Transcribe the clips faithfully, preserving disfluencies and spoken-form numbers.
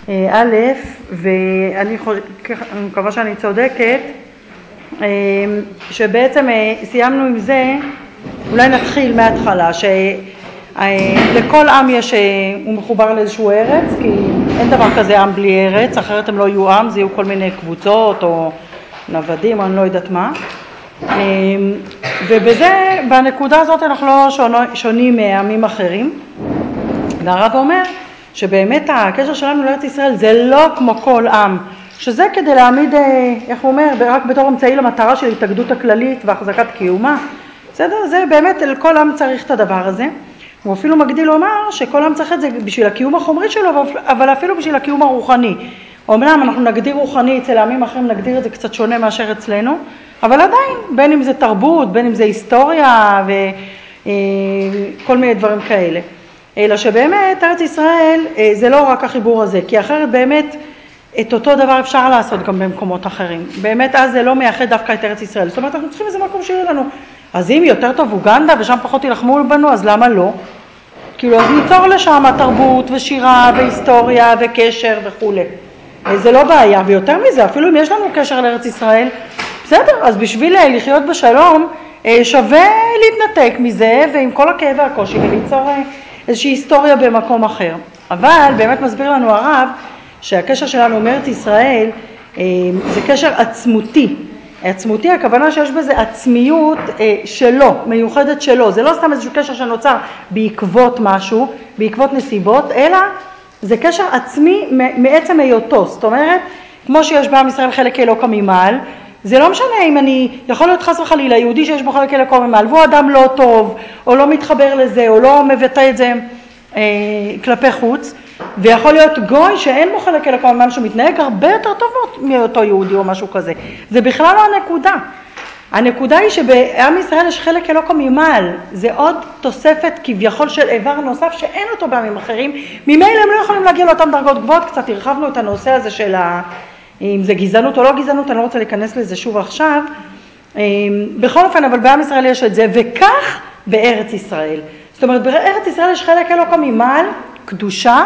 א', ואני מקווה שאני צודקת, שבעצם סיימנו עם זה, אולי נתחיל מההתחלה, שלכל עם יש, הוא מחובר לאיזשהו ארץ, כי אין דבר כזה עם בלי ארץ, אחרת הם לא יהיו עם, זה יהיו כל מיני קבוצות או נוודים או אני לא יודעת מה. ובזה, בנקודה הזאת אנחנו לא שונים מעמים אחרים. והרב אומר שבאמת הקשר שלנו לארץ ישראל זה לא כמו כל עם, שזה כדי להעמיד, איך הוא אומר, רק בתור אמצעי למטרה של התאגדות הכללית והחזקת קיומה. בסדר? זה באמת, כל עם צריך את הדבר הזה. הוא אפילו מגדיל לומר שכל עם צריך את זה בשביל הקיום החומרי שלו, אבל אפילו בשביל הקיום הרוחני. אומנם אנחנו נגדיר רוחני, אצל העמים אחרים נגדיר את זה קצת שונה מאשר אצלנו, אבל עדיין, בין אם זה תרבות, בין אם זה היסטוריה וכל מיני דברים כאלה. אלא שבאמת ארץ ישראל זה לא רק החיבור הזה, כי אחרת באמת את אותו דבר אפשר לעשות גם במקומות אחרים. באמת אז זה לא מייחד דווקא את ארץ ישראל. זאת אומרת, אנחנו צריכים איזה מקום שיהיה לנו. אז אם יותר טוב אוגנדה ושם פחות ילחמו בנו, אז למה לא? כאילו, אז ניצור לשם תרבות ושירה והיסטוריה וקשר וכו'. זה לא בעיה, ויותר מזה, אפילו אם יש לנו קשר לארץ ישראל, בסדר, אז בשביל לחיות בשלום, שווה להתנתק מזה, ועם כל הכאב והקושי, וליצור איזושהי היסטוריה במקום אחר. אבל באמת מסביר לנו הרב, שהקשר שלנו מארץ ישראל, זה קשר עצמותי. עצמותי, הכוונה שיש בזה עצמיות שלו, מיוחדת שלו. זה לא סתם איזשהו קשר שנוצר בעקבות משהו, בעקבות נסיבות, אלא זה קשר עצמי מעצם היותו. זאת אומרת, כמו שיש בעם ישראל חלק אלוקא ממעל, זה לא משנה אם אני, יכול להיות חס וחלילה, יהודי שיש בו חלק אלוקא ממעל, והוא אדם לא טוב, או לא מתחבר לזה, או לא מבטא את זה אה, כלפי חוץ, ויכול להיות גוי שאין בו חלק אלוקא ממעל, שמתנהג הרבה יותר טוב מאותו יהודי או משהו כזה. זה בכלל לא הנקודה. הנקודה היא שבעם ישראל יש חלק אלוקא ממעל, זה עוד תוספת כביכול של איבר נוסף שאין אותו בעמים אחרים, ממילא הם לא יכולים להגיע לאותן דרגות גבוהות. קצת הרחבנו את הנושא הזה של ה... אם זה גזענות או לא גזענות, אני לא רוצה להיכנס לזה שוב עכשיו. בכל אופן, אבל בעם ישראל יש את זה, וכך בארץ ישראל. זאת אומרת, בארץ ישראל יש חלק אלוקא ממעל, קדושה,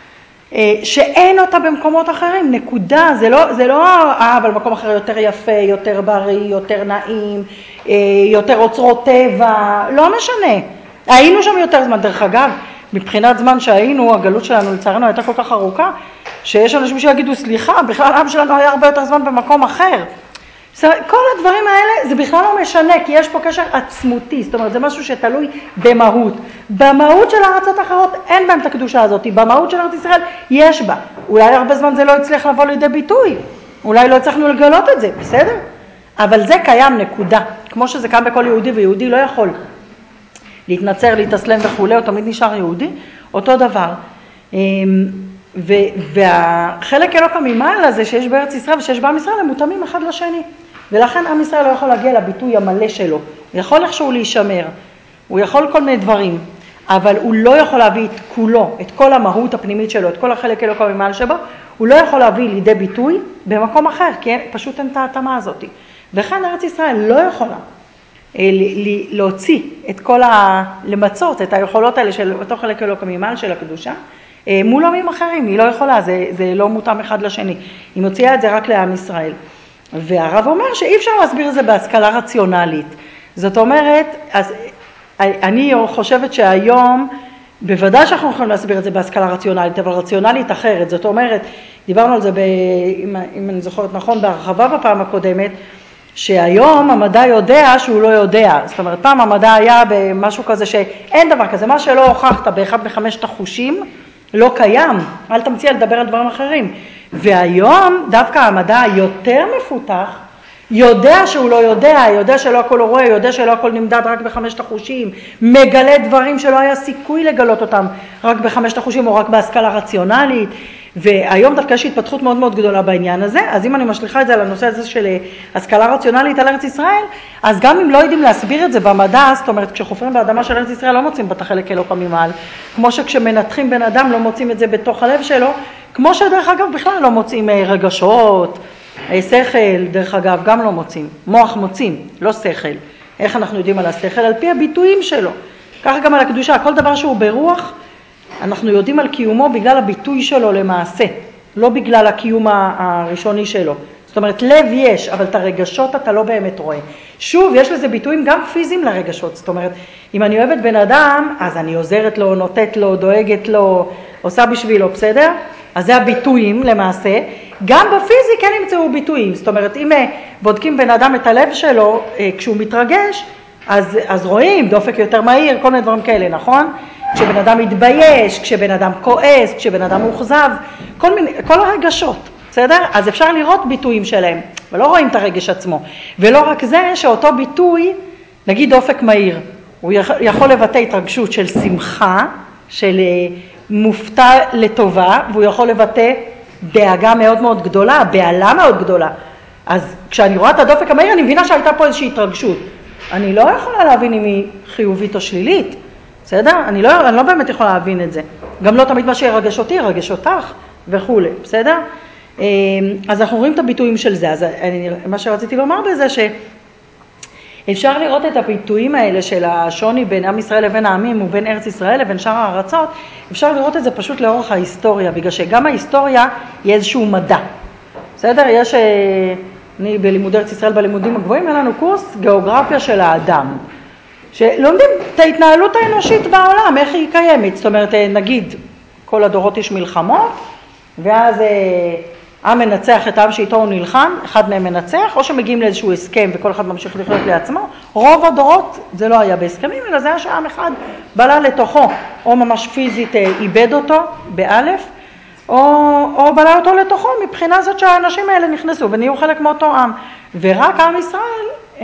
שאין אותה במקומות אחרים, נקודה. זה לא, זה לא, אה, אבל מקום אחר יותר יפה, יותר בריא, יותר נעים, יותר אוצרות טבע, לא משנה. היינו שם יותר זמן, דרך אגב, מבחינת זמן שהיינו, הגלות שלנו לצערנו הייתה כל כך ארוכה, שיש אנשים שיגידו, סליחה, בכלל העם שלנו היה הרבה יותר זמן במקום אחר. כל הדברים האלה זה בכלל לא משנה, כי יש פה קשר עצמותי, זאת אומרת, זה משהו שתלוי במהות. במהות של הארצות האחרות אין בהם את הקדושה הזאת, במהות של ארץ ישראל יש בה. אולי הרבה זמן זה לא הצליח לבוא לידי ביטוי, אולי לא הצלחנו לגלות את זה, בסדר? אבל זה קיים, נקודה. כמו שזה קיים בכל יהודי, ויהודי לא יכול להתנצר, להתאסלם וכו', הוא תמיד נשאר יהודי, אותו דבר. והחלק אלוקא ממעל הזה שיש בארץ ישראל ושיש בעם ישראל, הם מותאמים אחד לשני. ולכן עם ישראל לא יכול להגיע לביטוי המלא שלו. הוא יכול איכשהו להישמר, הוא יכול כל מיני דברים, אבל הוא לא יכול להביא את כולו, את כל המהות הפנימית שלו, את כל החלק אלוקא ממעל שבו, הוא לא יכול להביא לידי ביטוי במקום אחר, כי פשוט אין את ההתאמה הזאת. וכאן ארץ ישראל לא יכולה להוציא את כל ה... למצות את היכולות האלה של אותו חלק אלוקא ממעל של הקדושה, מול עמים אחרים, היא לא יכולה, זה, זה לא מותאם אחד לשני. היא מוציאה את זה רק לעם ישראל. והרב אומר שאי אפשר להסביר את זה בהשכלה רציונלית. זאת אומרת, אז אני חושבת שהיום, בוודאי שאנחנו יכולים להסביר את זה בהשכלה רציונלית, אבל רציונלית אחרת. זאת אומרת, דיברנו על זה, ב, אם, אם אני זוכרת נכון, בהרחבה בפעם הקודמת, שהיום המדע יודע שהוא לא יודע. זאת אומרת, פעם המדע היה במשהו כזה שאין דבר כזה, מה שלא הוכחת באחד מחמשת החושים, לא קיים, אל תמציע לדבר על דברים אחרים. והיום דווקא המדע היותר מפותח, יודע שהוא לא יודע, יודע שלא הכל רואה, יודע שלא הכל נמדד רק בחמשת החושים, מגלה דברים שלא היה סיכוי לגלות אותם רק בחמשת החושים או רק בהשכלה רציונלית. והיום דווקא יש התפתחות מאוד מאוד גדולה בעניין הזה, אז אם אני משליחה את זה על הנושא הזה של השכלה רציונלית על ארץ ישראל, אז גם אם לא יודעים להסביר את זה במדע, זאת אומרת, כשחופרים באדמה של ארץ ישראל לא מוצאים בת החלק אלוקא ממעל, כמו שכשמנתחים בן אדם לא מוצאים את זה בתוך הלב שלו, כמו שדרך אגב בכלל לא מוצאים רגשות, שכל, דרך אגב גם לא מוצאים, מוח מוצאים, לא שכל. איך אנחנו יודעים על השכל? על פי הביטויים שלו. ככה גם על הקדושה, כל דבר שהוא ברוח, אנחנו יודעים על קיומו בגלל הביטוי שלו למעשה. לא בגלל הקיום הראשוני שלו. זאת אומרת, לב יש, אבל את הרגשות אתה לא באמת רואה. שוב, יש לזה ביטויים גם פיזיים לרגשות. זאת אומרת, אם אני אוהבת בן אדם, אז אני עוזרת לו, נותנת לו, דואגת לו, עושה בשבילו, בסדר? אז זה הביטויים למעשה. גם בפיזי כן נמצאו ביטויים. זאת אומרת, אם בודקים בן אדם את הלב שלו, כשהוא מתרגש, אז, אז רואים דופק יותר מהיר, כל מיני דברים כאלה, נכון? כשבן אדם מתבייש, כשבן אדם כועס, כשבן אדם מוחזב, כל מיני, כל הרגשות. בסדר? אז אפשר לראות ביטויים שלהם, ולא רואים את הרגש עצמו. ולא רק זה שאותו ביטוי, נגיד דופק מהיר, הוא יכול לבטא התרגשות של שמחה, של מופתע לטובה, והוא יכול לבטא דאגה מאוד מאוד גדולה, בעלה מאוד גדולה. אז כשאני רואה את הדופק המהיר, אני מבינה שהייתה פה איזושהי התרגשות. אני לא יכולה להבין אם היא חיובית או שלילית, בסדר? אני לא, אני לא באמת יכולה להבין את זה. גם לא תמיד מה שירגש אותי, ירגש אותך וכו', בסדר? אז אנחנו רואים את הביטויים של זה. אז אני, מה שרציתי לומר בזה שאפשר לראות את הביטויים האלה של השוני בין עם ישראל לבין העמים ובין ארץ ישראל לבין שאר הארצות, אפשר לראות את זה פשוט לאורך ההיסטוריה, בגלל שגם ההיסטוריה היא איזשהו מדע. בסדר? יש, אני בלימוד ארץ ישראל בלימודים הגבוהים, אין לנו קורס גיאוגרפיה של האדם. שלומדים את ההתנהלות האנושית בעולם, איך היא קיימת. זאת אומרת, נגיד, כל הדורות יש מלחמות, ואז עם מנצח את העם שאיתו הוא נלחם, אחד מהם מנצח, או שמגיעים לאיזשהו הסכם וכל אחד ממשיך לחיות לעצמו. רוב הדורות זה לא היה בהסכמים, אלא זה היה שעם אחד בלה לתוכו, או ממש פיזית איבד אותו באלף, או, או בלה אותו לתוכו, מבחינה זאת שהאנשים האלה נכנסו ונהיו חלק מאותו עם. ורק עם ישראל, אה,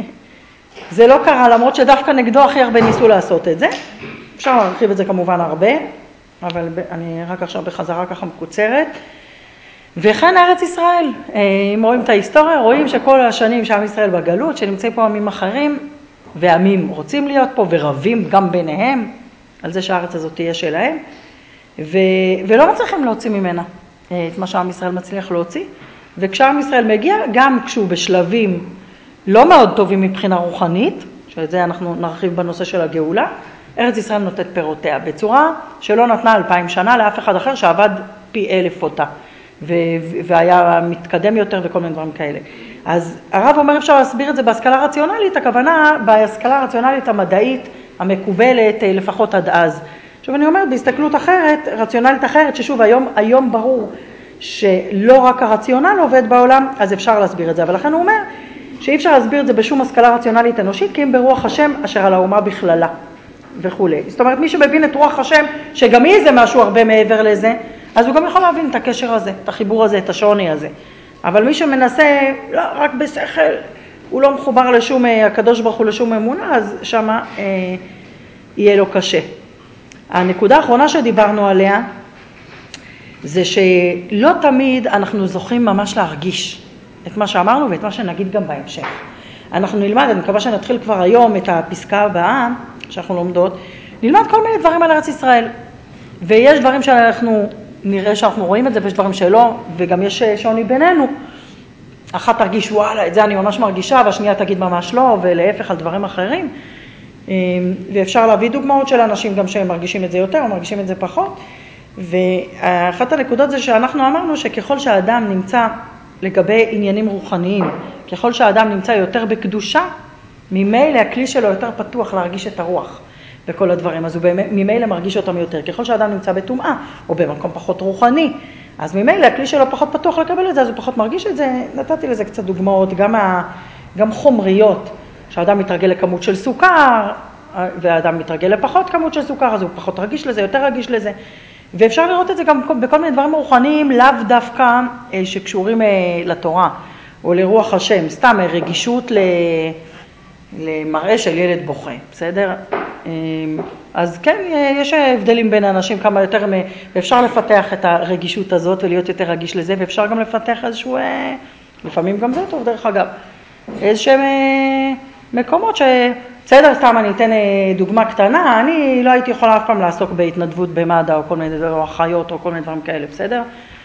זה לא קרה, למרות שדווקא נגדו הכי הרבה ניסו לעשות את זה. אפשר להרחיב את זה כמובן הרבה, אבל אני רק עכשיו בחזרה ככה מקוצרת. וכן ארץ ישראל, אם רואים את ההיסטוריה, רואים שכל השנים שעם ישראל בגלות, שנמצאים פה עמים אחרים, ועמים רוצים להיות פה ורבים גם ביניהם, על זה שהארץ הזאת תהיה שלהם, ו... ולא מצליחים להוציא ממנה את מה שעם ישראל מצליח להוציא, וכשעם ישראל מגיע, גם כשהוא בשלבים לא מאוד טובים מבחינה רוחנית, שאת זה אנחנו נרחיב בנושא של הגאולה, ארץ ישראל נותנת פירותיה, בצורה שלא נתנה אלפיים שנה לאף אחד אחר שעבד פי אלף אותה. והיה מתקדם יותר וכל מיני דברים כאלה. אז הרב אומר אפשר להסביר את זה בהשכלה רציונלית, הכוונה בהשכלה הרציונלית המדעית המקובלת לפחות עד אז. עכשיו אני אומרת בהסתכלות אחרת, רציונלית אחרת, ששוב היום, היום ברור שלא רק הרציונל עובד בעולם, אז אפשר להסביר את זה. אבל לכן הוא אומר שאי אפשר להסביר את זה בשום השכלה רציונלית אנושית, כי אם ברוח השם אשר על האומה בכללה וכו'. זאת אומרת מי שמבין את רוח השם, שגם היא זה משהו הרבה מעבר לזה, אז הוא גם יכול להבין את הקשר הזה, את החיבור הזה, את השוני הזה. אבל מי שמנסה, לא, רק בשכל, הוא לא מחובר לשום, הקדוש ברוך הוא לשום אמונה, אז שמה אה, יהיה לו קשה. הנקודה האחרונה שדיברנו עליה, זה שלא תמיד אנחנו זוכים ממש להרגיש את מה שאמרנו ואת מה שנגיד גם בהמשך. אנחנו נלמד, אני מקווה שנתחיל כבר היום את הפסקה הבאה, שאנחנו לומדות, נלמד כל מיני דברים על ארץ ישראל. ויש דברים שאנחנו נראה שאנחנו רואים את זה, ויש דברים שלא, וגם יש שוני בינינו. אחת תרגיש, וואלה, את זה אני ממש מרגישה, והשנייה תגיד ממש לא, ולהפך על דברים אחרים. ואפשר להביא דוגמאות של אנשים גם שהם מרגישים את זה יותר, או מרגישים את זה פחות. ואחת הנקודות זה שאנחנו אמרנו שככל שהאדם נמצא לגבי עניינים רוחניים, ככל שהאדם נמצא יותר בקדושה, ממילא הכלי שלו יותר פתוח להרגיש את הרוח. וכל הדברים, אז הוא ממילא מרגיש אותם יותר. ככל שאדם נמצא בטומאה, או במקום פחות רוחני, אז ממילא הכלי שלו פחות פתוח לקבל את זה, אז הוא פחות מרגיש את זה. נתתי לזה קצת דוגמאות, גם, ה, גם חומריות, שהאדם מתרגל לכמות של סוכר, והאדם מתרגל לפחות כמות של סוכר, אז הוא פחות רגיש לזה, יותר רגיש לזה. ואפשר לראות את זה גם בכל מיני דברים רוחניים, לאו דווקא שקשורים לתורה, או לרוח השם, סתם רגישות ל... למראה של ילד בוכה, בסדר? אז כן, יש הבדלים בין האנשים כמה יותר, ואפשר לפתח את הרגישות הזאת ולהיות יותר רגיש לזה, ואפשר גם לפתח איזשהו, לפעמים גם זה טוב דרך אגב, איזשהם מקומות ש... בסדר, סתם אני אתן דוגמה קטנה, אני לא הייתי יכולה אף פעם לעסוק בהתנדבות במד"א או כל מיני או אחיות או כל מיני דברים כאלה, בסדר?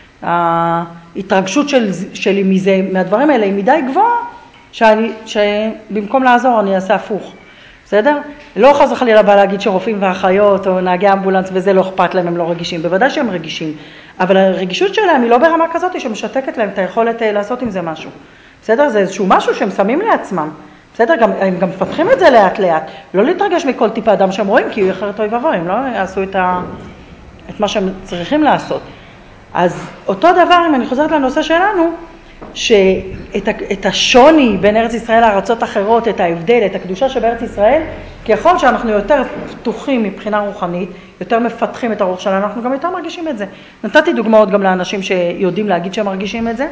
ההתרגשות של, שלי מזה, מהדברים האלה היא מדי גבוהה, שאני, שבמקום לעזור אני אעשה הפוך, בסדר? לא חס וחלילה בא להגיד שרופאים ואחיות או נהגי אמבולנס וזה לא אכפת להם, הם לא רגישים, בוודאי שהם רגישים, אבל הרגישות שלהם היא לא ברמה כזאת שמשתקת להם את היכולת לעשות עם זה משהו. בסדר? זה איזשהו משהו שהם שמים לעצמם. בסדר? גם, הם גם מפתחים את זה לאט לאט. לא להתרגש מכל טיפה אדם שהם רואים, כי הוא אחרת אוי ואבוי, הם לא יעשו את, ה... את מה שהם צריכים לעשות. אז אותו דבר, אם אני חוזרת לנושא שלנו, שאת השוני בין ארץ ישראל לארצות אחרות, את ההבדל, את הקדושה שבארץ ישראל, ככל שאנחנו יותר פתוחים מבחינה רוחנית, יותר מפתחים את הרוח שלנו, אנחנו גם יותר מרגישים את זה. נתתי דוגמאות גם לאנשים שיודעים להגיד שהם מרגישים את זה.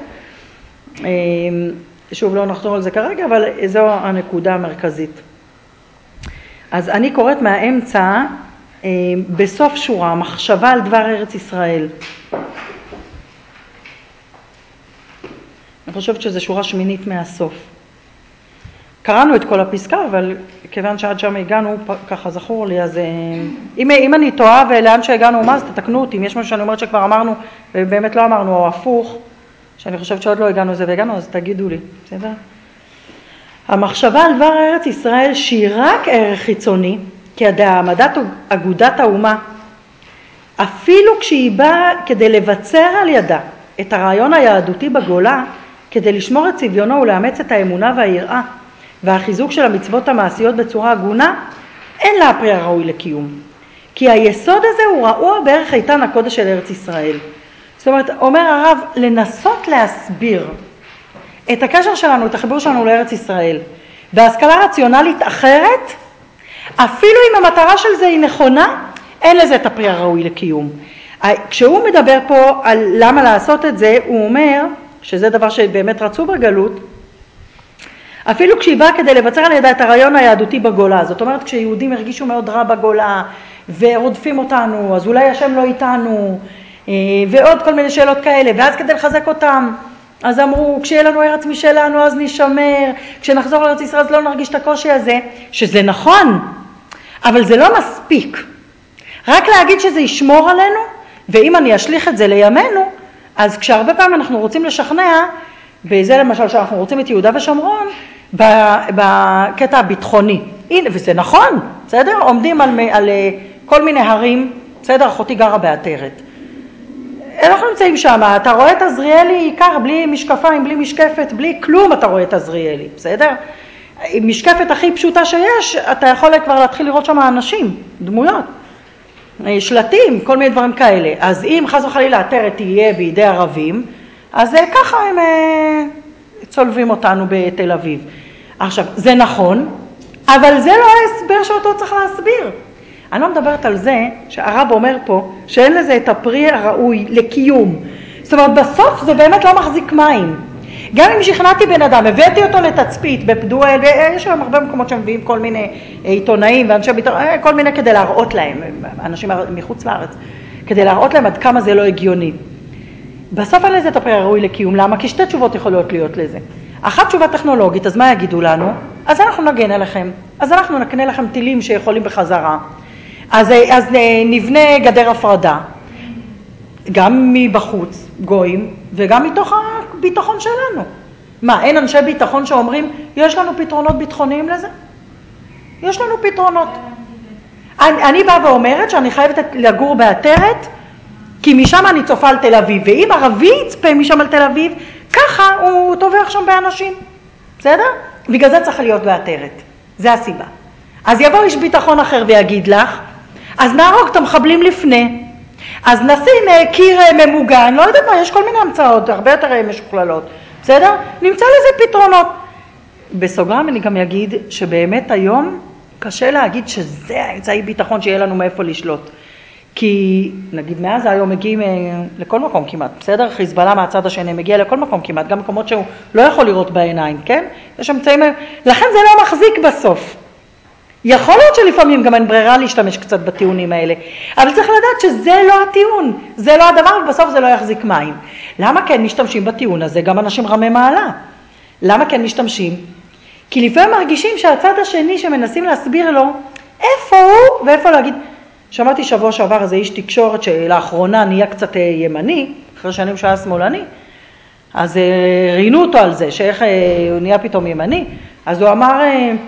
שוב, לא נחזור על זה כרגע, אבל זו הנקודה המרכזית. אז אני קוראת מהאמצע, בסוף שורה, מחשבה על דבר ארץ ישראל. אני חושבת שזו שורה שמינית מהסוף. קראנו את כל הפסקה, אבל כיוון שעד שם הגענו, ככה זכור לי, אז אם, אם אני טועה ולאן שהגענו, מה, אז תתקנו אותי. אם יש משהו שאני אומרת שכבר אמרנו, ובאמת לא אמרנו, או הפוך, שאני חושבת שעוד לא הגענו לזה והגענו, אז תגידו לי, בסדר? המחשבה על דבר ארץ ישראל שהיא רק ערך חיצוני, כי העמדת אגודת האומה, אפילו כשהיא באה כדי לבצר על ידה את הרעיון היהדותי בגולה, כדי לשמור את צביונו ולאמץ את האמונה והיראה והחיזוק של המצוות המעשיות בצורה הגונה, אין לה הפרי הראוי לקיום. כי היסוד הזה הוא רעוע בערך איתן הקודש של ארץ ישראל. זאת אומרת, אומר הרב, לנסות להסביר את הקשר שלנו, את החיבור שלנו לארץ ישראל, בהשכלה רציונלית אחרת, אפילו אם המטרה של זה היא נכונה, אין לזה את הפרי הראוי לקיום. כשהוא מדבר פה על למה לעשות את זה, הוא אומר, שזה דבר שבאמת רצו בגלות, אפילו כשהיא באה כדי לבצר על ידה את הרעיון היהדותי בגולה, זאת אומרת, כשיהודים הרגישו מאוד רע בגולה, ורודפים אותנו, אז אולי השם לא איתנו, ועוד כל מיני שאלות כאלה, ואז כדי לחזק אותם, אז אמרו, כשיהיה לנו ארץ משלנו, אז נשמר, כשנחזור לארץ ישראל, אז לא נרגיש את הקושי הזה, שזה נכון, אבל זה לא מספיק. רק להגיד שזה ישמור עלינו, ואם אני אשליך את זה לימינו, אז כשהרבה פעמים אנחנו רוצים לשכנע, בזה למשל שאנחנו רוצים את יהודה ושומרון, בקטע הביטחוני. הנה, וזה נכון, בסדר? עומדים על, על כל מיני הרים, בסדר? אחותי גרה בעטרת. אנחנו נמצאים שם, אתה רואה את עזריאלי קר, בלי משקפיים, בלי משקפת, בלי כלום אתה רואה את עזריאלי, בסדר? משקפת הכי פשוטה שיש, אתה יכול כבר להתחיל לראות שם אנשים, דמויות, שלטים, כל מיני דברים כאלה. אז אם חס וחלילה העטרת תהיה בידי ערבים, אז ככה הם צולבים אותנו בתל אביב. עכשיו, זה נכון, אבל זה לא ההסבר שאותו צריך להסביר. אני לא מדברת על זה שהרב אומר פה שאין לזה את הפרי הראוי לקיום. זאת אומרת, בסוף זה באמת לא מחזיק מים. גם אם שכנעתי בן אדם, הבאתי אותו לתצפית בפדואל, ויש שם הרבה מקומות שמביאים כל מיני עיתונאים ואנשי ביטחון, כל מיני כדי להראות להם, אנשים מחוץ לארץ, כדי להראות להם עד כמה זה לא הגיוני. בסוף אין לזה את הפרי הראוי לקיום. למה? כי שתי תשובות יכולות להיות לזה. אחת תשובה טכנולוגית, אז מה יגידו לנו? אז אנחנו נגן עליכם, אז אנחנו נקנה לכם טילים שיכולים בחזרה. אז, אז נבנה גדר הפרדה, גם מבחוץ, גויים, וגם מתוך הביטחון שלנו. מה, אין אנשי ביטחון שאומרים, יש לנו פתרונות ביטחוניים לזה? יש לנו פתרונות. אני, אני באה ואומרת שאני חייבת לגור בעטרת, כי משם אני צופה על תל אביב, ואם ערבי יצפה משם על תל אביב, ככה הוא טובח שם באנשים. בסדר? בגלל זה צריך להיות בעטרת. זה הסיבה. אז יבוא איש ביטחון אחר ויגיד לך, אז נהרוג את המחבלים לפני, אז נשים קיר ממוגן, לא יודעת מה, יש כל מיני המצאות, הרבה יותר משוכללות, בסדר? נמצא לזה פתרונות. בסוגריים אני גם אגיד שבאמת היום קשה להגיד שזה האמצעי ביטחון שיהיה לנו מאיפה לשלוט. כי נגיד מאז היום מגיעים לכל מקום כמעט, בסדר? חיזבאללה מהצד השני מגיע לכל מקום כמעט, גם מקומות שהוא לא יכול לראות בעיניים, כן? יש אמצעים, לכן זה לא מחזיק בסוף. יכול להיות שלפעמים גם אין ברירה להשתמש קצת בטיעונים האלה, אבל צריך לדעת שזה לא הטיעון, זה לא הדבר, ובסוף זה לא יחזיק מים. למה כן משתמשים בטיעון הזה? גם אנשים רמי מעלה. למה כן משתמשים? כי לפעמים מרגישים שהצד השני שמנסים להסביר לו איפה הוא ואיפה להגיד. שמעתי שבוע שעבר איזה איש תקשורת שלאחרונה נהיה קצת ימני, אחרי שנים שהיה שמאלני, אז ראינו אותו על זה, שאיך הוא נהיה פתאום ימני, אז הוא אמר,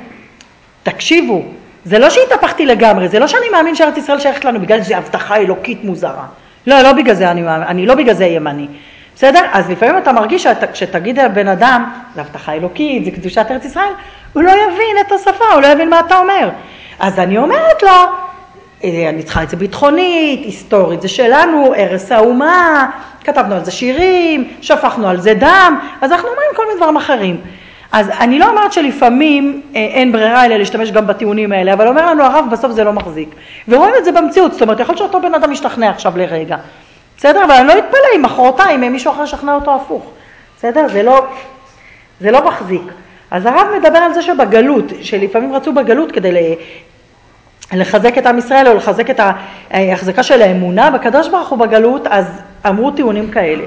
תקשיבו, זה לא שהתהפכתי לגמרי, זה לא שאני מאמין שארץ ישראל שייכת לנו בגלל שזו הבטחה אלוקית מוזרה. לא, לא בגלל זה אני, אני לא בגלל זה ימני. בסדר? אז לפעמים אתה מרגיש שתגיד לבן אדם, זה הבטחה אלוקית, זה קדושת ארץ ישראל, הוא לא יבין את השפה, הוא לא יבין מה אתה אומר. אז אני אומרת לו, אני צריכה את זה ביטחונית, היסטורית, זה שלנו, ערש האומה, כתבנו על זה שירים, שפכנו על זה דם, אז אנחנו אומרים כל מיני דברים אחרים. אז אני לא אומרת שלפעמים אין ברירה אלא להשתמש גם בטיעונים האלה, אבל אומר לנו הרב, בסוף זה לא מחזיק. ורואים את זה במציאות, זאת אומרת, יכול להיות שאותו בן אדם משתכנע עכשיו לרגע. בסדר? אבל אני לא אתפלא אם מחרתיים, אם מישהו אחר שכנע אותו הפוך. בסדר? זה לא, זה לא מחזיק. אז הרב מדבר על זה שבגלות, שלפעמים רצו בגלות כדי לחזק את עם ישראל, או לחזק את ההחזקה של האמונה בקדוש ברוך הוא בגלות, אז אמרו טיעונים כאלה.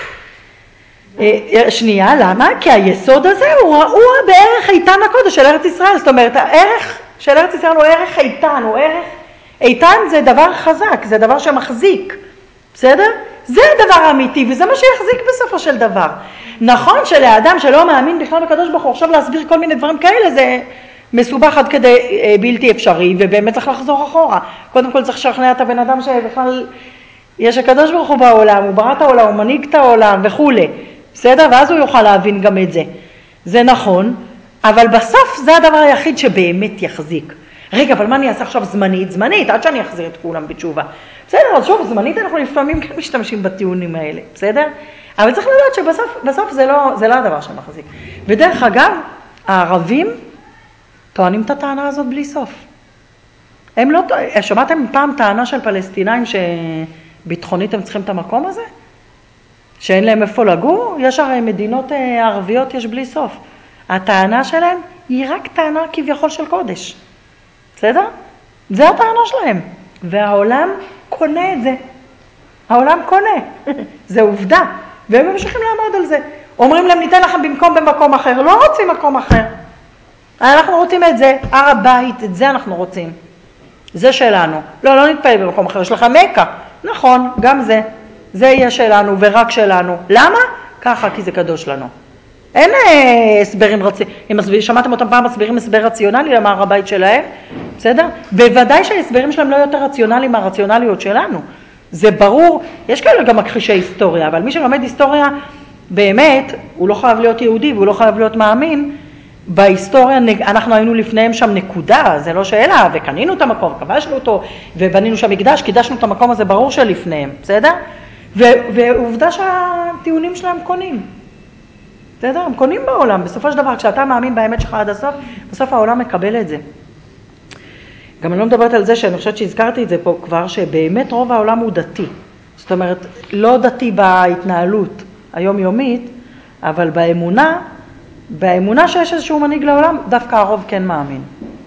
שנייה, למה? כי היסוד הזה הוא ראוי בערך איתן הקודש של ארץ ישראל. זאת אומרת, הערך של ארץ ישראל הוא ערך איתן, הוא ערך איתן, זה דבר חזק, זה דבר שמחזיק. בסדר? זה הדבר האמיתי, וזה מה שיחזיק בסופו של דבר. נכון שלאדם שלא מאמין בכלל בקדוש ברוך הוא, עכשיו להסביר כל מיני דברים כאלה, זה מסובך עד כדי בלתי אפשרי, ובאמת צריך לחזור אחורה. קודם כל צריך לשכנע את הבן אדם שבכלל יש הקדוש ברוך הוא בעולם, הוא ברא את העולם, הוא מנהיג את העולם וכו'. בסדר? ואז הוא יוכל להבין גם את זה. זה נכון, אבל בסוף זה הדבר היחיד שבאמת יחזיק. רגע, אבל מה אני אעשה עכשיו זמנית? זמנית, עד שאני אחזיר את כולם בתשובה. בסדר, אז שוב, זמנית אנחנו לפעמים כן משתמשים בטיעונים האלה, בסדר? אבל צריך לדעת שבסוף בסוף זה לא, זה לא הדבר שמחזיק. ודרך אגב, הערבים טוענים את הטענה הזאת בלי סוף. הם לא, שמעתם פעם טענה של פלסטינאים שביטחונית הם צריכים את המקום הזה? שאין להם איפה לגור? יש הרי מדינות ערביות יש בלי סוף. הטענה שלהם היא רק טענה כביכול של קודש. בסדר? זה הטענה שלהם. והעולם קונה את זה. העולם קונה. זה עובדה. והם ממשיכים לעמוד על זה. אומרים להם, ניתן לכם במקום במקום אחר. לא רוצים מקום אחר. אנחנו רוצים את זה. הר הבית, את זה אנחנו רוצים. זה שלנו. לא, לא נתפעל במקום אחר. יש לך מקה. נכון, גם זה. זה יהיה שלנו ורק שלנו. למה? ככה, כי זה קדוש לנו. אין הסברים רציונליים, שמעתם אותם פעם מסבירים הסבר רציונלי למה הר הבית שלהם, בסדר? בוודאי שההסברים שלהם לא יותר רציונליים מהרציונליות שלנו. זה ברור, יש כאלה גם מכחישי היסטוריה, אבל מי שלומד היסטוריה באמת, הוא לא חייב להיות יהודי והוא לא חייב להיות מאמין. בהיסטוריה אנחנו היינו לפניהם שם נקודה, זה לא שאלה, וקנינו את המקום, כבשנו אותו ובנינו שם מקדש, קידשנו את המקום הזה, ברור שלפניהם, בסדר? ועובדה שהטיעונים שלהם קונים. בסדר? הם קונים בעולם. בסופו של דבר, כשאתה מאמין באמת שלך עד הסוף, בסוף העולם מקבל את זה. גם אני לא מדברת על זה שאני חושבת שהזכרתי את זה פה כבר, שבאמת רוב העולם הוא דתי. זאת אומרת, לא דתי בהתנהלות היומיומית, אבל באמונה, באמונה שיש איזשהו מנהיג לעולם, דווקא הרוב כן מאמין.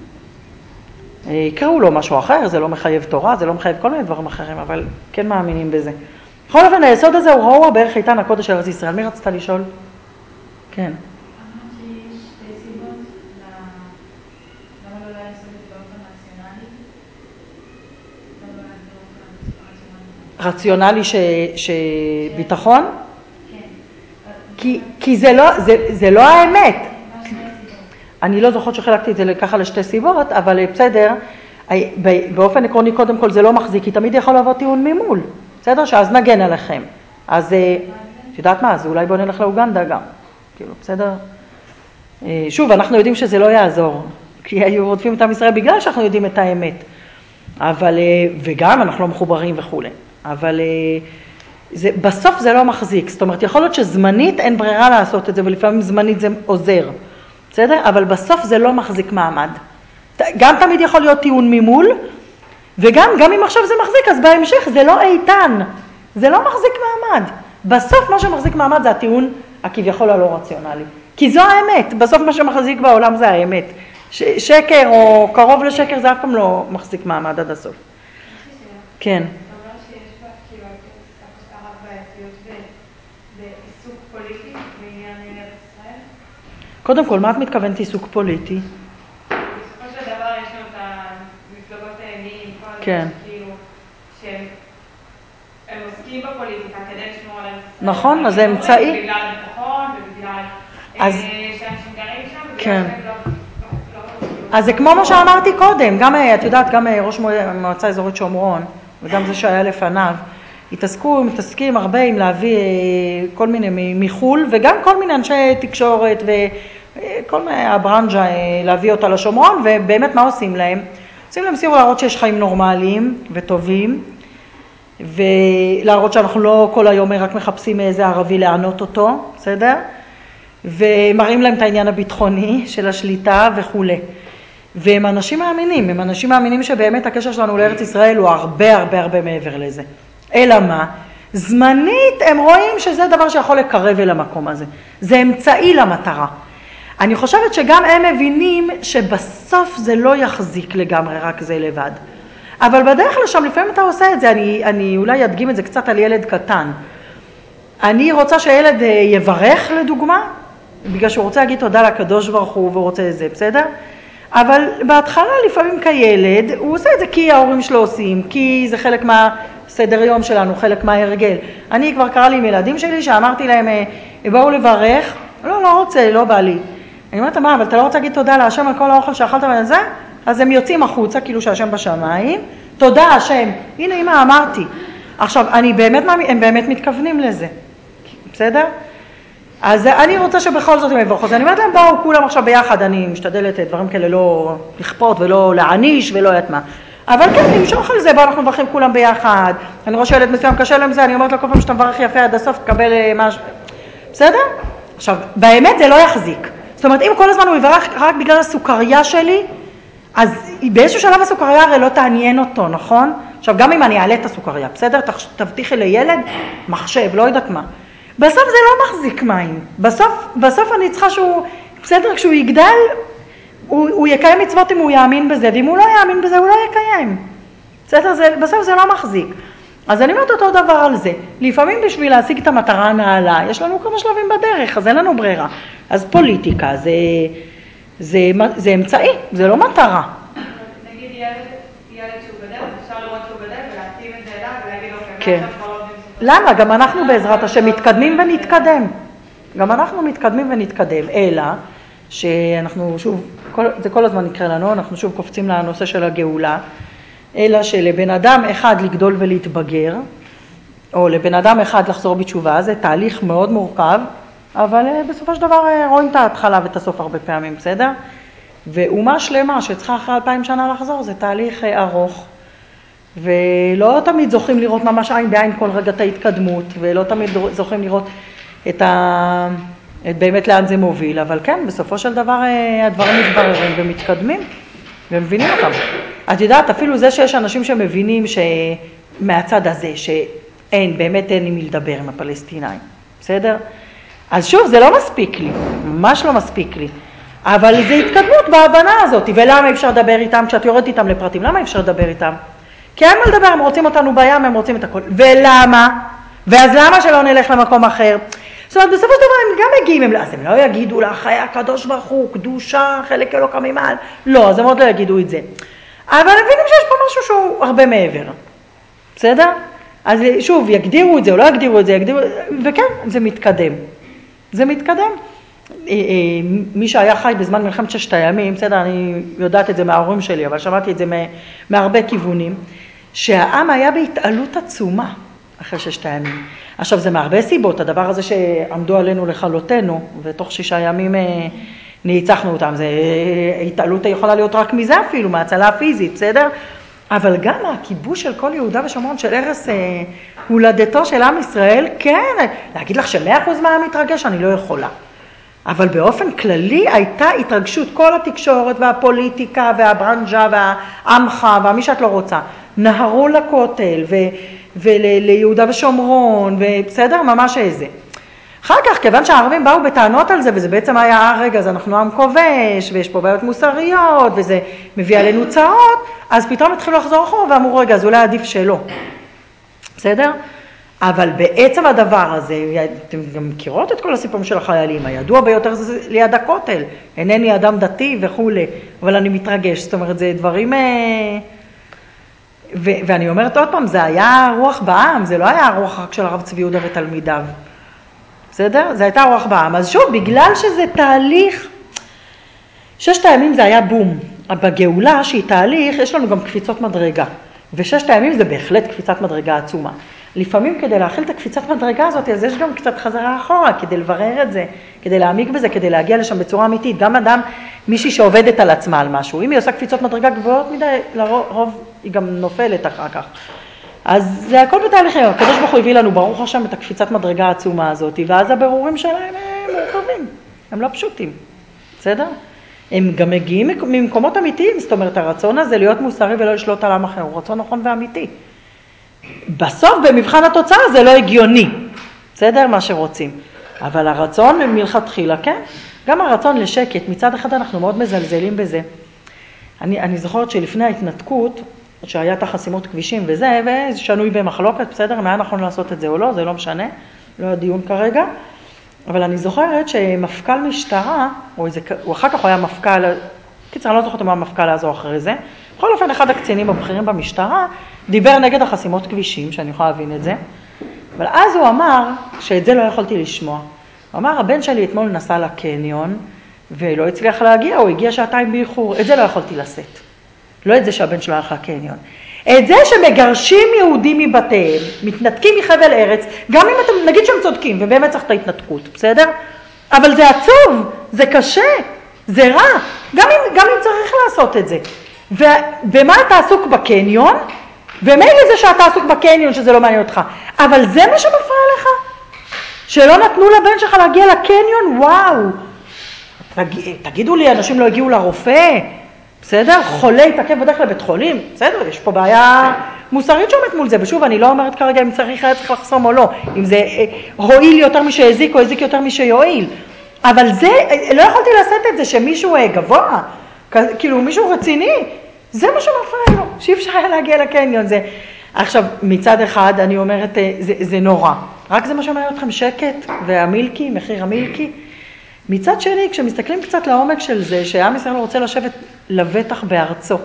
יקראו לו משהו אחר, זה לא מחייב תורה, זה לא מחייב כל מיני דברים אחרים, אבל כן מאמינים בזה. בכל אופן, היסוד הזה הוא ראוי בערך איתן הקודש של ארץ ישראל. מי רצתה לשאול? כן. אמרת שיש שתי סיבות למה לא לעשות את זה באופן רציונלי? למה לא לעשות באופן רציונלי שביטחון? כן. כי זה לא האמת. אני לא זוכרת שחילקתי את זה ככה לשתי סיבות, אבל בסדר, באופן עקרוני קודם כל זה לא מחזיק, כי תמיד יכול לבוא טיעון ממול. בסדר? שאז נגן עליכם. אז, את יודעת מה? אז אולי בוא נלך לאוגנדה גם. כאילו, בסדר? שוב, אנחנו יודעים שזה לא יעזור, כי היו רודפים את עם ישראל בגלל שאנחנו יודעים את האמת. אבל, וגם אנחנו לא מחוברים וכו'. אבל זה, בסוף זה לא מחזיק. זאת אומרת, יכול להיות שזמנית אין ברירה לעשות את זה, ולפעמים זמנית זה עוזר. בסדר? אבל בסוף זה לא מחזיק מעמד. גם תמיד יכול להיות טיעון ממול, וגם, גם אם עכשיו זה מחזיק, אז בהמשך זה לא איתן. זה לא מחזיק מעמד. בסוף מה שמחזיק מעמד זה הטיעון הכביכול הלא רציונלי. כי זו האמת. בסוף מה שמחזיק בעולם זה האמת. ש- שקר או קרוב לשקר זה אף פעם לא מחזיק מעמד עד הסוף. כן. אומר שיש בה כאילו הרב בעייתיות בעיסוק פוליטי בעניין ארץ ישראל? קודם כל, מה את מתכוונת עיסוק פוליטי? בסופו של דבר יש לנו את המפלגות הימין, כל כן. כאילו שהם הם עוסקים בפוליטיקה כדי לשמור על ארץ ישראל. נכון, אז זה אמצעי. בגלל הביטחון ובגלל אז- שאנשים גרים שם, ובגלל כן. שהם לא... אז זה כמו מה שאמרתי קודם, גם, את יודעת, גם ראש מועצה אזורית שומרון, וגם זה שהיה לפניו, התעסקו, מתעסקים הרבה עם להביא כל מיני מחול, וגם כל מיני אנשי תקשורת וכל מיני הברנג'ה להביא אותה לשומרון, ובאמת מה עושים להם? עושים להם סיור להראות שיש חיים נורמליים וטובים, ולהראות שאנחנו לא כל היום רק מחפשים איזה ערבי לענות אותו, בסדר? ומראים להם את העניין הביטחוני של השליטה וכו'. והם אנשים מאמינים, הם אנשים מאמינים שבאמת הקשר שלנו לארץ ישראל הוא הרבה הרבה הרבה מעבר לזה. אלא מה? זמנית הם רואים שזה דבר שיכול לקרב אל המקום הזה. זה אמצעי למטרה. אני חושבת שגם הם מבינים שבסוף זה לא יחזיק לגמרי רק זה לבד. אבל בדרך לשם לפעמים אתה עושה את זה, אני, אני אולי אדגים את זה קצת על ילד קטן. אני רוצה שילד יברך לדוגמה, בגלל שהוא רוצה להגיד תודה לקדוש ברוך הוא והוא רוצה את זה, בסדר? אבל בהתחלה לפעמים כילד, הוא עושה את זה כי ההורים שלו עושים, כי זה חלק מהסדר יום שלנו, חלק מההרגל. אני כבר קרא לי עם ילדים שלי שאמרתי להם, באו לברך, לא, לא רוצה, לא בא לי. אני אומרת, מה, אבל אתה לא רוצה להגיד תודה להשם על כל האוכל שאכלת וזה? אז הם יוצאים החוצה, כאילו שהשם בשמיים. תודה השם, הנה אמא אמרתי. עכשיו, אני באמת, הם באמת מתכוונים לזה, בסדר? אז אני רוצה שבכל זאת הם יברכו. אז אני אומרת להם, באו כולם עכשיו ביחד, אני משתדלת דברים כאלה לא לכפות ולא להעניש ולא יודעת מה. אבל כן, נמשוך על זה, בואו אנחנו מברכים כולם ביחד. אני רואה שילד מסוים קשה להם זה, אני אומרת לו כל פעם שאתה מברך יפה עד הסוף, תקבל משהו. בסדר? עכשיו, באמת זה לא יחזיק. זאת אומרת, אם כל הזמן הוא יברך רק בגלל הסוכריה שלי, אז באיזשהו שלב הסוכריה הרי לא תעניין אותו, נכון? עכשיו, גם אם אני אעלה את הסוכריה, בסדר? תבטיחי לילד, מחשב, לא יודעת מה. בסוף זה לא מחזיק מים. בסוף, בסוף אני צריכה שהוא, בסדר, כשהוא יגדל, הוא, הוא יקיים מצוות אם הוא יאמין בזה, ואם הוא לא יאמין בזה, הוא לא יקיים. בסדר, זה, בסוף זה לא מחזיק. אז אני אומרת אותו דבר על זה. לפעמים בשביל להשיג את המטרה הנעלה, יש לנו כמה שלבים בדרך, אז אין לנו ברירה. אז פוליטיקה זה, זה, זה אמצעי, זה לא מטרה. נגיד ילד, ילד שהוא בדרך, אפשר לראות שהוא בדרך ולהתאים את זה אליו ולהגיד אוקיי, כן. עכשיו כבר לא עובדים סופר. למה? גם אנחנו בעזרת השם מתקדמים ונתקדם. גם אנחנו מתקדמים ונתקדם, אלא שאנחנו שוב, כל, זה כל הזמן נקרא לנו, אנחנו שוב קופצים לנושא של הגאולה, אלא שלבן אדם אחד לגדול ולהתבגר, או לבן אדם אחד לחזור בתשובה, זה תהליך מאוד מורכב, אבל בסופו של דבר רואים את ההתחלה ואת הסוף הרבה פעמים, בסדר? ואומה שלמה שצריכה אחרי אלפיים שנה לחזור, זה תהליך ארוך, ולא תמיד זוכים לראות ממש עין בעין כל רגע את ההתקדמות, ולא תמיד זוכים לראות את ה... את באמת לאן זה מוביל, אבל כן, בסופו של דבר הדברים מתבררים ומתקדמים, ומבינים אותם. את יודעת, אפילו זה שיש אנשים שמבינים שמהצד הזה, שאין, באמת אין עם מי לדבר עם הפלסטינאים, בסדר? אז שוב, זה לא מספיק לי, ממש לא מספיק לי, אבל זה התקדמות בהבנה הזאת, ולמה אפשר לדבר איתם, כשאת יורדת איתם לפרטים, למה אפשר לדבר איתם? כי אין מה לדבר, הם רוצים אותנו בים, הם רוצים את הכל, ולמה? ואז למה שלא נלך למקום אחר? זאת אומרת, בסופו של דבר הם גם מגיעים, הם, אז הם לא יגידו לה, חיי הקדוש ברוך הוא, קדושה, חלק אלוקה ממעל, לא, אז הם עוד לא יגידו את זה. אבל הם מבינים שיש פה משהו שהוא הרבה מעבר, בסדר? אז שוב, יגדירו את זה או לא יגדירו את זה, יגדירו, וכן, זה מתקדם. זה מתקדם. מי שהיה חי בזמן מלחמת ששת הימים, בסדר, אני יודעת את זה מההורים שלי, אבל שמעתי את זה מהרבה כיוונים, שהעם היה בהתעלות עצומה אחרי ששת הימים. עכשיו, זה מהרבה סיבות, הדבר הזה שעמדו עלינו לכלותנו, ותוך שישה ימים ניצחנו אותם, זה התעלות יכולה להיות רק מזה אפילו, מהצלה הפיזית, בסדר? אבל גם הכיבוש של כל יהודה ושומרון, של ערש הולדתו של עם ישראל, כן, להגיד לך שמאה אחוז מהעם מתרגש, אני לא יכולה. אבל באופן כללי הייתה התרגשות, כל התקשורת והפוליטיקה והברנג'ה והעמך והמי שאת לא רוצה, נהרו לכותל ו... וליהודה ושומרון, ובסדר, ממש איזה. אחר כך, כיוון שהערבים באו בטענות על זה, וזה בעצם היה, רגע, אז אנחנו עם כובש, ויש פה בעיות מוסריות, וזה מביא עלינו צרות, אז פתאום התחילו לחזור אחורה, ואמרו, רגע, אז אולי עדיף שלא. בסדר? אבל בעצם הדבר הזה, אתם גם מכירות את כל הסיפורים של החיילים, הידוע ביותר זה ליד הכותל, אינני אדם דתי וכו', אבל אני מתרגש, זאת אומרת, זה דברים... ו- ואני אומרת עוד פעם, זה היה רוח בעם, זה לא היה רוח רק של הרב צבי יהודה ותלמידיו. בסדר? זה הייתה רוח בעם. אז שוב, בגלל שזה תהליך, ששת הימים זה היה בום. בגאולה שהיא תהליך, יש לנו גם קפיצות מדרגה. וששת הימים זה בהחלט קפיצת מדרגה עצומה. לפעמים כדי להכיל את הקפיצת מדרגה הזאת, אז יש גם קצת חזרה אחורה, כדי לברר את זה, כדי להעמיק בזה, כדי להגיע לשם בצורה אמיתית. גם אדם, מישהי שעובדת על עצמה על משהו, אם היא עושה קפיצות מדרגה גבוהות מדי, לרוב היא גם נופלת אחר כך. אז זה הכל בתהליכים. הקדוש ברוך הוא הביא לנו, ברוך השם, את הקפיצת מדרגה העצומה הזאת, ואז הבירורים שלהם הם מורכבים, הם לא פשוטים. בסדר? הם גם מגיעים ממקומות אמיתיים, זאת אומרת, הרצון הזה להיות מוסרי ולא לשלוט על עם אחר, הוא רצון נכון ואמיתי. בסוף, במבחן התוצאה, זה לא הגיוני. בסדר? מה שרוצים. אבל הרצון מלכתחילה, כן? גם הרצון לשקט, מצד אחד אנחנו מאוד מזלזלים בזה. אני, אני זוכרת שלפני ההתנתקות, שהיה את החסימות כבישים וזה, ושנוי במחלוקת, בסדר? מה היה נכון לעשות את זה או לא, זה לא משנה, לא הדיון כרגע. אבל אני זוכרת שמפכ"ל משטרה, או איזה, הוא אחר כך היה מפכ"ל, קיצר, אני לא זוכרת מה המפכ"ל אז או אחרי זה, בכל אופן אחד הקצינים הבכירים במשטרה, דיבר נגד החסימות כבישים, שאני יכולה להבין את זה, אבל אז הוא אמר שאת זה לא יכולתי לשמוע. הוא אמר, הבן שלי אתמול נסע לקניון, ולא הצליח להגיע, הוא הגיע שעתיים באיחור, את זה לא יכולתי לשאת. לא את זה שהבן שלו הלך לקניון. את זה שמגרשים יהודים מבתיהם, מתנתקים מחבל ארץ, גם אם אתם, נגיד שהם צודקים, ובאמת צריך את ההתנתקות, בסדר? אבל זה עצוב, זה קשה, זה רע, גם אם, גם אם צריך לעשות את זה. ו, ומה אתה עסוק בקניון? ומילא זה שאתה עסוק בקניון, שזה לא מעניין אותך. אבל זה מה שמפריע לך? שלא נתנו לבן שלך להגיע לקניון? וואו. תג, תגידו לי, אנשים לא הגיעו לרופא? בסדר? חולה יתעכב בדרך לבית חולים, בסדר, יש פה בעיה מוסרית שעומדת מול זה, ושוב, אני לא אומרת כרגע אם צריך, היה צריך לחסום או לא, אם זה הועיל יותר מי שהזיק או הזיק יותר מי שיועיל, אבל זה, לא יכולתי לעשות את זה שמישהו גבוה, כאילו מישהו רציני, זה מה שמפריע לו, שאי אפשר היה להגיע לקניון, זה, עכשיו, מצד אחד אני אומרת, זה, זה נורא, רק זה מה שאומר אתכם, שקט והמילקי, מחיר המילקי, מצד שני, כשמסתכלים קצת לעומק של זה, שעם ישראל רוצה לשבת לבטח בארצו,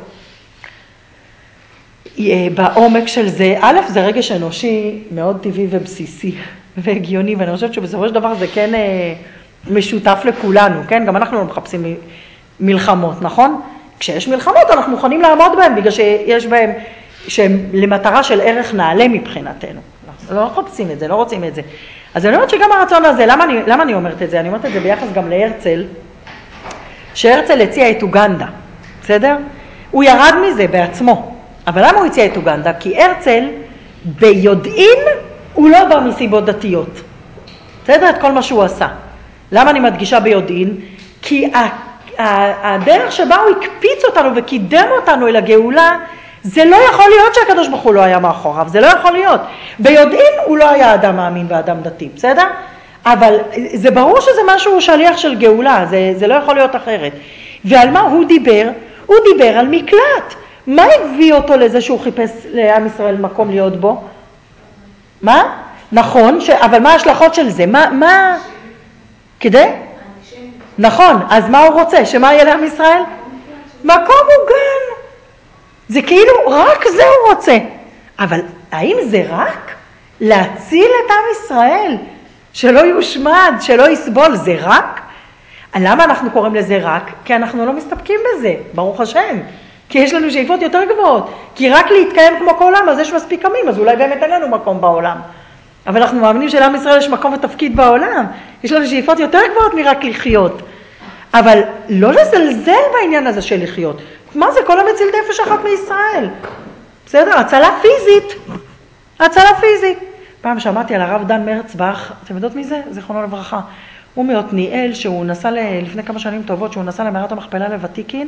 בעומק של זה, א', זה רגש אנושי מאוד טבעי ובסיסי והגיוני, ואני חושבת שבסופו של דבר זה כן משותף לכולנו, כן? גם אנחנו לא מחפשים מלחמות, נכון? כשיש מלחמות אנחנו מוכנים לעמוד בהן, בגלל שיש בהן, שהן למטרה של ערך נעלה מבחינתנו. לא מחפשים את זה, לא רוצים את זה. אז אני אומרת שגם הרצון הזה, למה אני, למה אני אומרת את זה? אני אומרת את זה ביחס גם להרצל, שהרצל הציע את אוגנדה, בסדר? הוא ירד מזה בעצמו, אבל למה הוא הציע את אוגנדה? כי הרצל ביודעין הוא לא בא מסיבות דתיות, בסדר? את כל מה שהוא עשה. למה אני מדגישה ביודעין? כי הדרך שבה הוא הקפיץ אותנו וקידם אותנו אל הגאולה, זה לא יכול להיות שהקדוש ברוך הוא לא היה מאחוריו, זה לא יכול להיות. ביודעין הוא לא היה אדם מאמין ואדם דתי, בסדר? אבל זה ברור שזה משהו שליח של גאולה, זה, זה לא יכול להיות אחרת. ועל מה הוא דיבר? הוא דיבר על מקלט. מה הביא אותו לזה שהוא חיפש לעם ישראל מקום להיות בו? מה? נכון, ש... אבל מה ההשלכות של זה? מה, מה... כדי? נכון, אז מה הוא רוצה? שמה יהיה לעם ישראל? מקום מוגן. זה כאילו רק זה הוא רוצה. אבל האם זה רק להציל את עם ישראל? שלא יושמד, שלא יסבול, זה רק? למה אנחנו קוראים לזה רק? כי אנחנו לא מסתפקים בזה, ברוך השם. כי יש לנו שאיפות יותר גבוהות. כי רק להתקיים כמו כל עולם, אז יש מספיק עמים, אז אולי באמת אין לנו מקום בעולם. אבל אנחנו מאמינים שלעם ישראל יש מקום ותפקיד בעולם. יש לנו שאיפות יותר גבוהות מרק לחיות. אבל לא לזלזל בעניין הזה של לחיות. מה זה? כל המציל נפש אחת מישראל. בסדר? הצלה פיזית. הצלה פיזית. פעם שמעתי על הרב דן מרצבך, אתם יודעות מי זה? זיכרונו לברכה. הוא מעתניאל, שהוא נסע לפני כמה שנים טובות, שהוא נסע למערת המכפלה לוותיקין,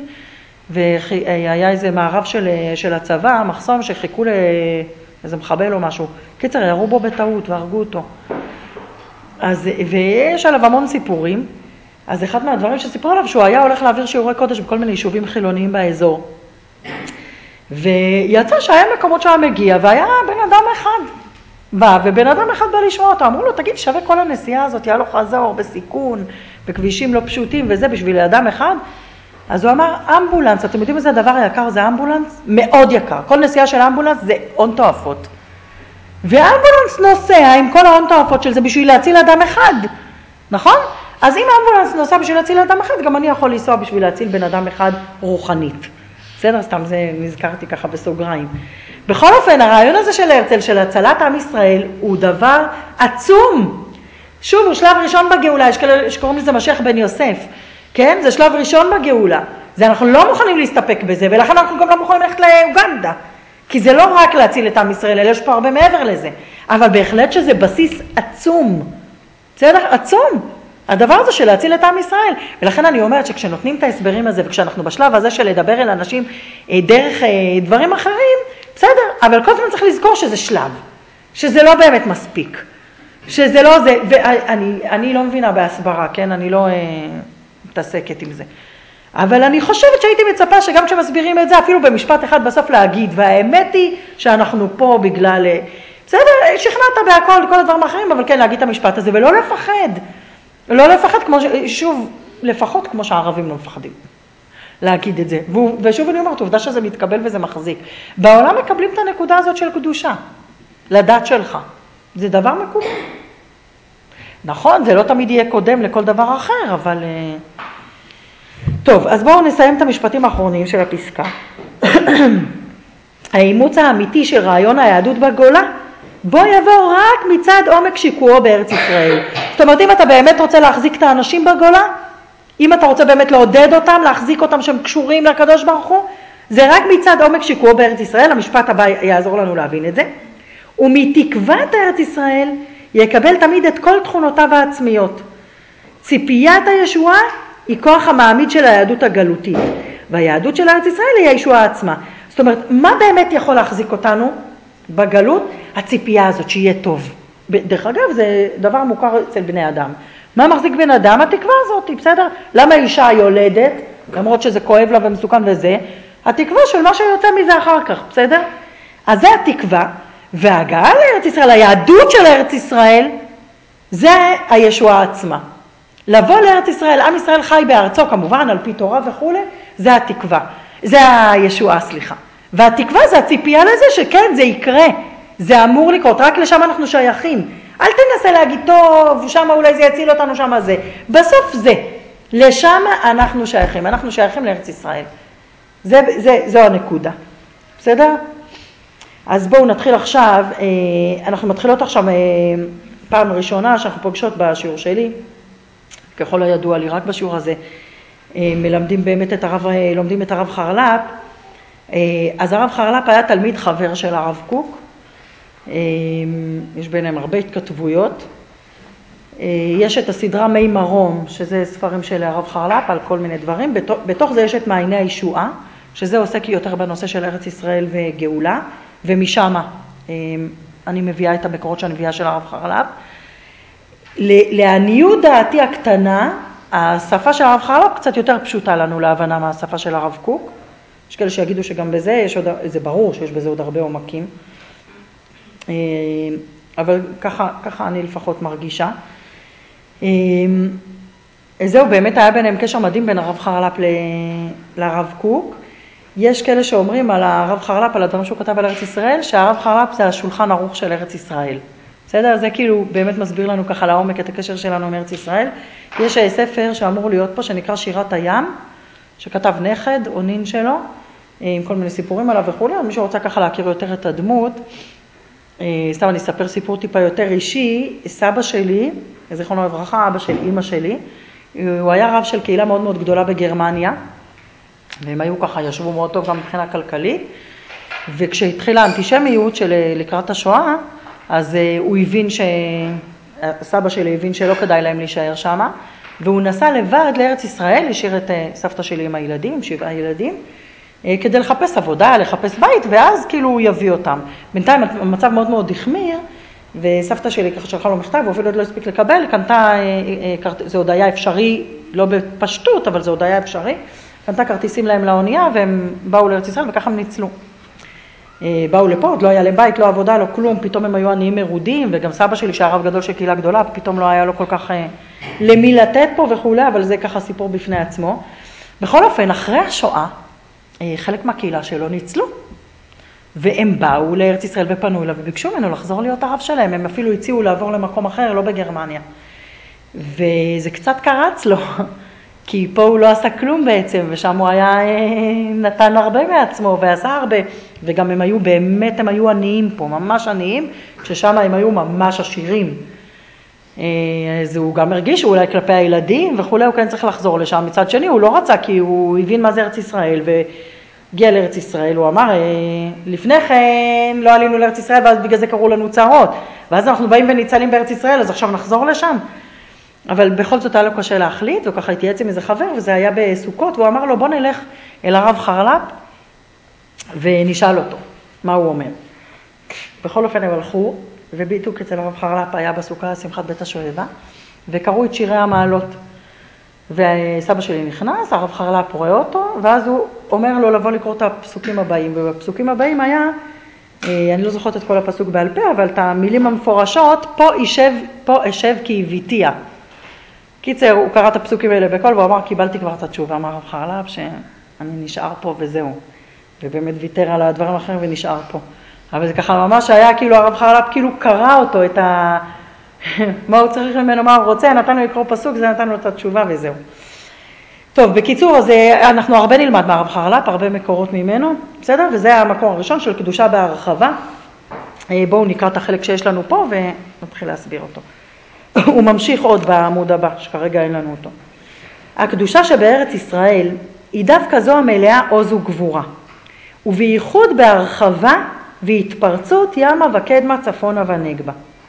והיה איזה מערב של, של הצבא, מחסום שחיכו לאיזה מחבל או משהו. קיצר, ירו בו בטעות והרגו אותו. אז, ויש עליו המון סיפורים. אז אחד מהדברים שסיפרו עליו, שהוא היה הולך להעביר שיעורי קודש בכל מיני יישובים חילוניים באזור. ויצא שהיה מקומות שהיה מגיע, והיה בן אדם אחד בא, ובן אדם אחד בא לשמוע אותו. אמרו לו, תגיד, שווה כל הנסיעה הזאת, היה לו חזור בסיכון, בכבישים לא פשוטים, וזה בשביל אדם אחד? אז הוא אמר, אמבולנס, אתם יודעים איזה הדבר יקר זה אמבולנס? מאוד יקר. כל נסיעה של אמבולנס זה הון תועפות. ואמבולנס נוסע עם כל ההון תועפות של זה בשביל להציל אדם אחד, נכון? אז אם אמבולנס נוסע בשביל להציל אדם אחד, גם אני יכול לנסוע בשביל להציל בן אדם אחד רוחנית. בסדר, סתם זה נזכרתי ככה בסוגריים. בכל אופן, הרעיון הזה של הרצל, של הצלת עם ישראל, הוא דבר עצום. שוב, הוא שלב ראשון בגאולה, יש כאלה שקוראים לזה משיח בן יוסף, כן? זה שלב ראשון בגאולה. זה אנחנו לא מוכנים להסתפק בזה, ולכן אנחנו גם לא מוכנים ללכת לאוגנדה. כי זה לא רק להציל את עם ישראל, אלא יש פה הרבה מעבר לזה. אבל בהחלט שזה בסיס עצום. בסדר? עצום. הדבר הזה של להציל את עם ישראל. ולכן אני אומרת שכשנותנים את ההסברים הזה, וכשאנחנו בשלב הזה של לדבר אל אנשים דרך דברים אחרים, בסדר, אבל כל הזמן צריך לזכור שזה שלב. שזה לא באמת מספיק. שזה לא זה, ואני אני לא מבינה בהסברה, כן? אני לא אה, מתעסקת עם זה. אבל אני חושבת שהייתי מצפה שגם כשמסבירים את זה, אפילו במשפט אחד בסוף להגיד, והאמת היא שאנחנו פה בגלל, בסדר, שכנעת בהכל, כל הדברים האחרים, אבל כן להגיד את המשפט הזה, ולא לפחד. לא לפחד, כמו, שוב, לפחות כמו שהערבים לא מפחדים. להגיד את זה. ושוב אני אומרת, עובדה שזה מתקבל וזה מחזיק. בעולם מקבלים את הנקודה הזאת של קדושה, לדת שלך. זה דבר מקובל. נכון, זה לא תמיד יהיה קודם לכל דבר אחר, אבל... טוב, אז בואו נסיים את המשפטים האחרונים של הפסקה. האימוץ האמיתי של רעיון היהדות בגולה, בוא יבוא רק מצד עומק שיקועו בארץ ישראל. זאת אומרת, אם אתה באמת רוצה להחזיק את האנשים בגולה, אם אתה רוצה באמת לעודד אותם, להחזיק אותם שהם קשורים לקדוש ברוך הוא, זה רק מצד עומק שיקועו בארץ ישראל, המשפט הבא יעזור לנו להבין את זה. ומתקוות ארץ ישראל יקבל תמיד את כל תכונותיו העצמיות. ציפיית הישועה היא כוח המעמיד של היהדות הגלותית, והיהדות של ארץ ישראל היא הישועה עצמה. זאת אומרת, מה באמת יכול להחזיק אותנו בגלות? הציפייה הזאת, שיהיה טוב. דרך אגב, זה דבר מוכר אצל בני אדם. מה מחזיק בן אדם? התקווה הזאת, בסדר? למה אישה יולדת, למרות שזה כואב לה ומסוכן וזה, התקווה של מה שיוצא מזה אחר כך, בסדר? אז זה התקווה, וההגעה לארץ ישראל, היהדות של ארץ ישראל, זה הישועה עצמה. לבוא לארץ ישראל, עם ישראל חי בארצו, כמובן, על פי תורה וכו', זה התקווה, זה הישועה, סליחה. והתקווה זה הציפייה לזה שכן, זה יקרה, זה אמור לקרות, רק לשם אנחנו שייכים. אל תנסה להגיד, טוב, שם אולי זה יציל אותנו, שם זה. בסוף זה, לשם אנחנו שייכים, אנחנו שייכים לארץ ישראל. זה, זה, זו הנקודה. בסדר? אז בואו נתחיל עכשיו, אנחנו מתחילות עכשיו פעם ראשונה שאנחנו פוגשות בשיעור שלי, ככל הידוע לי, רק בשיעור הזה, מלמדים באמת את הרב, לומדים את הרב חרל"פ. אז הרב חרל"פ היה תלמיד חבר של הרב קוק, יש ביניהם הרבה התכתבויות. יש את הסדרה מי מרום, שזה ספרים של הרב חרל"פ על כל מיני דברים, בתוך זה יש את מעייני הישועה, שזה עוסק יותר בנושא של ארץ ישראל וגאולה, ומשם אני מביאה את המקורות שאני מביאה של הרב חרל"פ. לעניות דעתי הקטנה, השפה של הרב חרל"פ קצת יותר פשוטה לנו להבנה מהשפה של הרב קוק. יש כאלה שיגידו שגם בזה יש עוד, זה ברור שיש בזה עוד הרבה עומקים. אבל ככה, ככה אני לפחות מרגישה. זהו, באמת היה ביניהם קשר מדהים בין הרב חרל"פ לרב קוק. יש כאלה שאומרים על הרב חרל"פ, על הדברים שהוא כתב על ארץ ישראל, שהרב חרל"פ זה השולחן ערוך של ארץ ישראל. בסדר? זה כאילו באמת מסביר לנו ככה לעומק את הקשר שלנו עם ארץ ישראל. יש ספר שאמור להיות פה שנקרא שירת הים, שכתב נכד או נין שלו, עם כל מיני סיפורים עליו וכו'. מי שרוצה ככה להכיר יותר את הדמות, סתם אני אספר סיפור טיפה יותר אישי. סבא שלי, זיכרונו לברכה, אבא של אמא שלי, הוא היה רב של קהילה מאוד מאוד גדולה בגרמניה, והם היו ככה, ישבו מאוד טוב גם מבחינה כלכלית, וכשהתחילה האנטישמיות של לקראת השואה, אז הוא הבין ש... סבא שלי הבין שלא כדאי להם להישאר שם, והוא נסע לבד לארץ ישראל, השאיר את סבתא שלי עם הילדים, עם שבעה ילדים, כדי לחפש עבודה, לחפש בית, ואז כאילו הוא יביא אותם. בינתיים המצב מאוד מאוד החמיר, וסבתא שלי ככה שלחה לו מכתב, ואפילו עוד לא הספיק לקבל, קנתה, זה עוד היה אפשרי, לא בפשטות, אבל זה עוד היה אפשרי, קנתה כרטיסים להם לאונייה, והם באו לארץ ישראל, וככה הם ניצלו. באו לפה, עוד לא היה להם בית, לא עבודה, לא כלום, פתאום הם היו עניים מרודים, וגם סבא שלי שהרב גדול של קהילה גדולה, פתאום לא היה לו כל כך למי לתת פה וכו', אבל זה ככה סיפור בפני עצמו. בכל אופן, אחרי השואה, חלק מהקהילה שלו ניצלו, והם באו לארץ ישראל ופנו אליו, וביקשו ממנו לחזור להיות הרב שלהם, הם אפילו הציעו לעבור למקום אחר, לא בגרמניה. וזה קצת קרץ לו, כי פה הוא לא עשה כלום בעצם, ושם הוא היה, נתן הרבה מעצמו ועשה הרבה, וגם הם היו, באמת הם היו עניים פה, ממש עניים, כששם הם היו ממש עשירים. אז הוא גם הרגיש שאולי כלפי הילדים וכולי, הוא כן צריך לחזור לשם. מצד שני, הוא לא רצה, כי הוא הבין מה זה ארץ ישראל, והגיע לארץ ישראל. הוא אמר, לפני כן לא עלינו לארץ ישראל, ואז בגלל זה קראו לנו צרות. ואז אנחנו באים וניצלים בארץ ישראל, אז עכשיו נחזור לשם. אבל בכל זאת היה לו קשה להחליט, וככה התייעץ עם איזה חבר, וזה היה בסוכות, והוא אמר לו, בוא נלך אל הרב חרל"פ, ונשאל אותו מה הוא אומר. בכל אופן הם הלכו, וביטוק אצל הרב חרל"פ היה בסוכה שמחת בית השואבה, וקראו את שירי המעלות. וסבא שלי נכנס, הרב חרל"פ רואה אותו, ואז הוא אומר לו לבוא לקרוא את הפסוקים הבאים, ובפסוקים הבאים היה, אני לא זוכרת את כל הפסוק בעל פה, אבל את המילים המפורשות, פה אשב, פה אשב כי הביתיה. קיצר, הוא קרא את הפסוקים האלה בכל, והוא אמר, קיבלתי כבר את התשובה, אמר הרב חרל"פ, שאני נשאר פה וזהו. ובאמת ויתר על הדברים האחרים ונשאר פה. אבל זה ככה ממש היה כאילו הרב חרל"פ כאילו קרא אותו את ה... מה הוא צריך ממנו, מה הוא רוצה, נתן לו לקרוא פסוק, זה נתן לו את התשובה וזהו. טוב, בקיצור, אז אנחנו הרבה נלמד מהרב חרל"פ, הרבה מקורות ממנו, בסדר? וזה המקור הראשון של קדושה בהרחבה. בואו נקרא את החלק שיש לנו פה ונתחיל להסביר אותו. הוא ממשיך עוד בעמוד הבא, שכרגע אין לנו אותו. הקדושה שבארץ ישראל היא דווקא זו המלאה עוז וגבורה, ובייחוד בהרחבה והתפרצות ימה וקדמה צפונה ונגבה.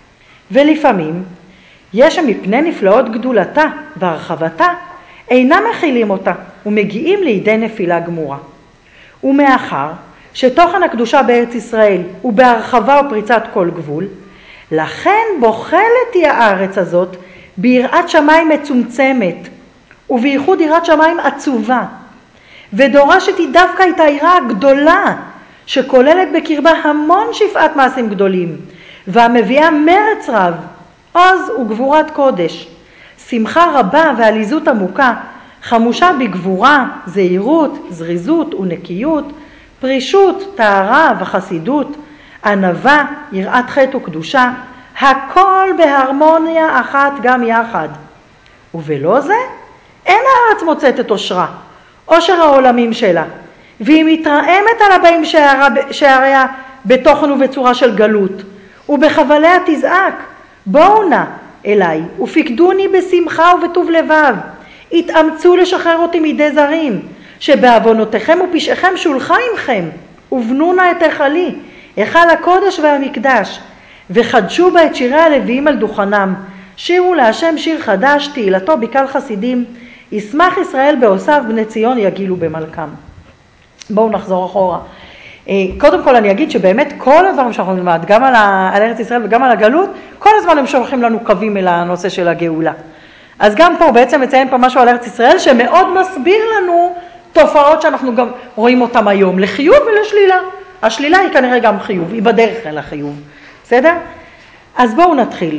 ולפעמים יש שמפני נפלאות גדולתה והרחבתה אינם מכילים אותה ומגיעים לידי נפילה גמורה. ומאחר שתוכן הקדושה בארץ ישראל הוא בהרחבה ופריצת כל גבול, לכן בוחלת היא הארץ הזאת ביראת שמיים מצומצמת, ובייחוד יראת שמיים עצובה, ודורשת היא דווקא את היראה הגדולה, שכוללת בקרבה המון שפעת מעשים גדולים, והמביאה מרץ רב, עוז וגבורת קודש, שמחה רבה ועליזות עמוקה, חמושה בגבורה, זהירות, זריזות ונקיות, פרישות, טהרה וחסידות, ענווה, יראת חטא וקדושה, הכל בהרמוניה אחת גם יחד. ובלא זה, אין הארץ מוצאת את אושרה, אושר העולמים שלה, והיא מתרעמת על הבאים שעריה בתוכן ובצורה של גלות, ובחבליה תזעק, בואו נא אליי, ופקדוני בשמחה ובטוב לבב, התאמצו לשחרר אותי מידי זרים, שבעוונותיכם ופשעיכם שולחה עמכם, ובנו נא את היכלי, היכל הקודש והמקדש, וחדשו בה את שירי הלוויים על דוכנם, שירו להשם שיר חדש, תהילתו בקהל חסידים, ישמח ישראל בעושיו, בני ציון יגילו במלכם. בואו נחזור אחורה. קודם כל אני אגיד שבאמת כל הדברים שאנחנו נלמד, גם על, ה, על ארץ ישראל וגם על הגלות, כל הזמן הם שולחים לנו קווים אל הנושא של הגאולה. אז גם פה בעצם מציין פה משהו על ארץ ישראל, שמאוד מסביר לנו תופעות שאנחנו גם רואים אותם היום, לחיוב ולשלילה. השלילה היא כנראה גם חיוב, היא בדרך אל החיוב. בסדר? אז בואו נתחיל.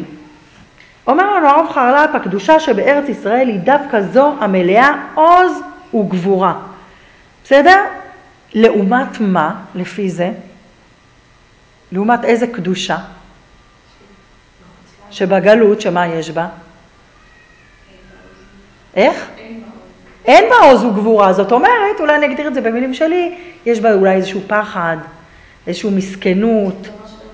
אומר לנו הרב חרל"פ, הקדושה שבארץ ישראל היא דווקא זו המלאה עוז וגבורה. בסדר? לעומת מה, לפי זה? לעומת איזה קדושה? שבגלות, שמה יש בה? איך? אין בה עוז וגבורה. זאת אומרת, אולי אני אגדיר את זה במילים שלי, יש בה אולי איזשהו פחד, איזשהו מסכנות.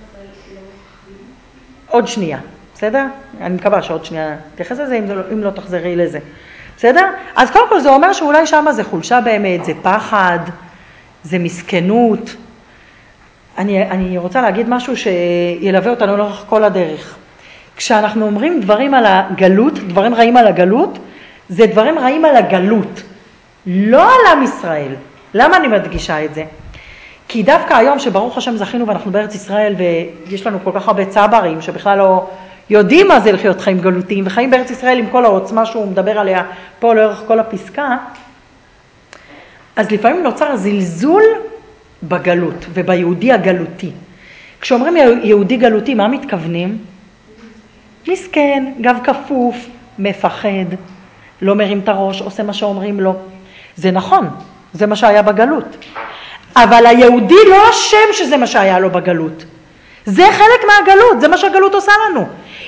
עוד שנייה, בסדר? אני מקווה שעוד שנייה תתייחס לזה, אם, לא, אם לא תחזרי לזה. בסדר? אז קודם כל זה אומר שאולי שם זה חולשה באמת, זה פחד, זה מסכנות. אני, אני רוצה להגיד משהו שילווה אותנו לאורך כל הדרך. כשאנחנו אומרים דברים על הגלות, דברים רעים על הגלות, זה דברים רעים על הגלות, לא על עם ישראל. למה אני מדגישה את זה? כי דווקא היום שברוך השם זכינו ואנחנו בארץ ישראל ויש לנו כל כך הרבה צברים שבכלל לא יודעים מה זה לחיות חיים גלותיים וחיים בארץ ישראל עם כל העוצמה שהוא מדבר עליה פה לאורך כל הפסקה, אז לפעמים נוצר זלזול בגלות וביהודי הגלותי. כשאומרים יהודי גלותי, מה מתכוונים? מסכן, גב כפוף, מפחד, לא מרים את הראש, עושה מה שאומרים לו. זה נכון, זה מה שהיה בגלות. אבל היהודי לא אשם שזה מה שהיה לו בגלות. זה חלק מהגלות, זה מה שהגלות עושה לנו.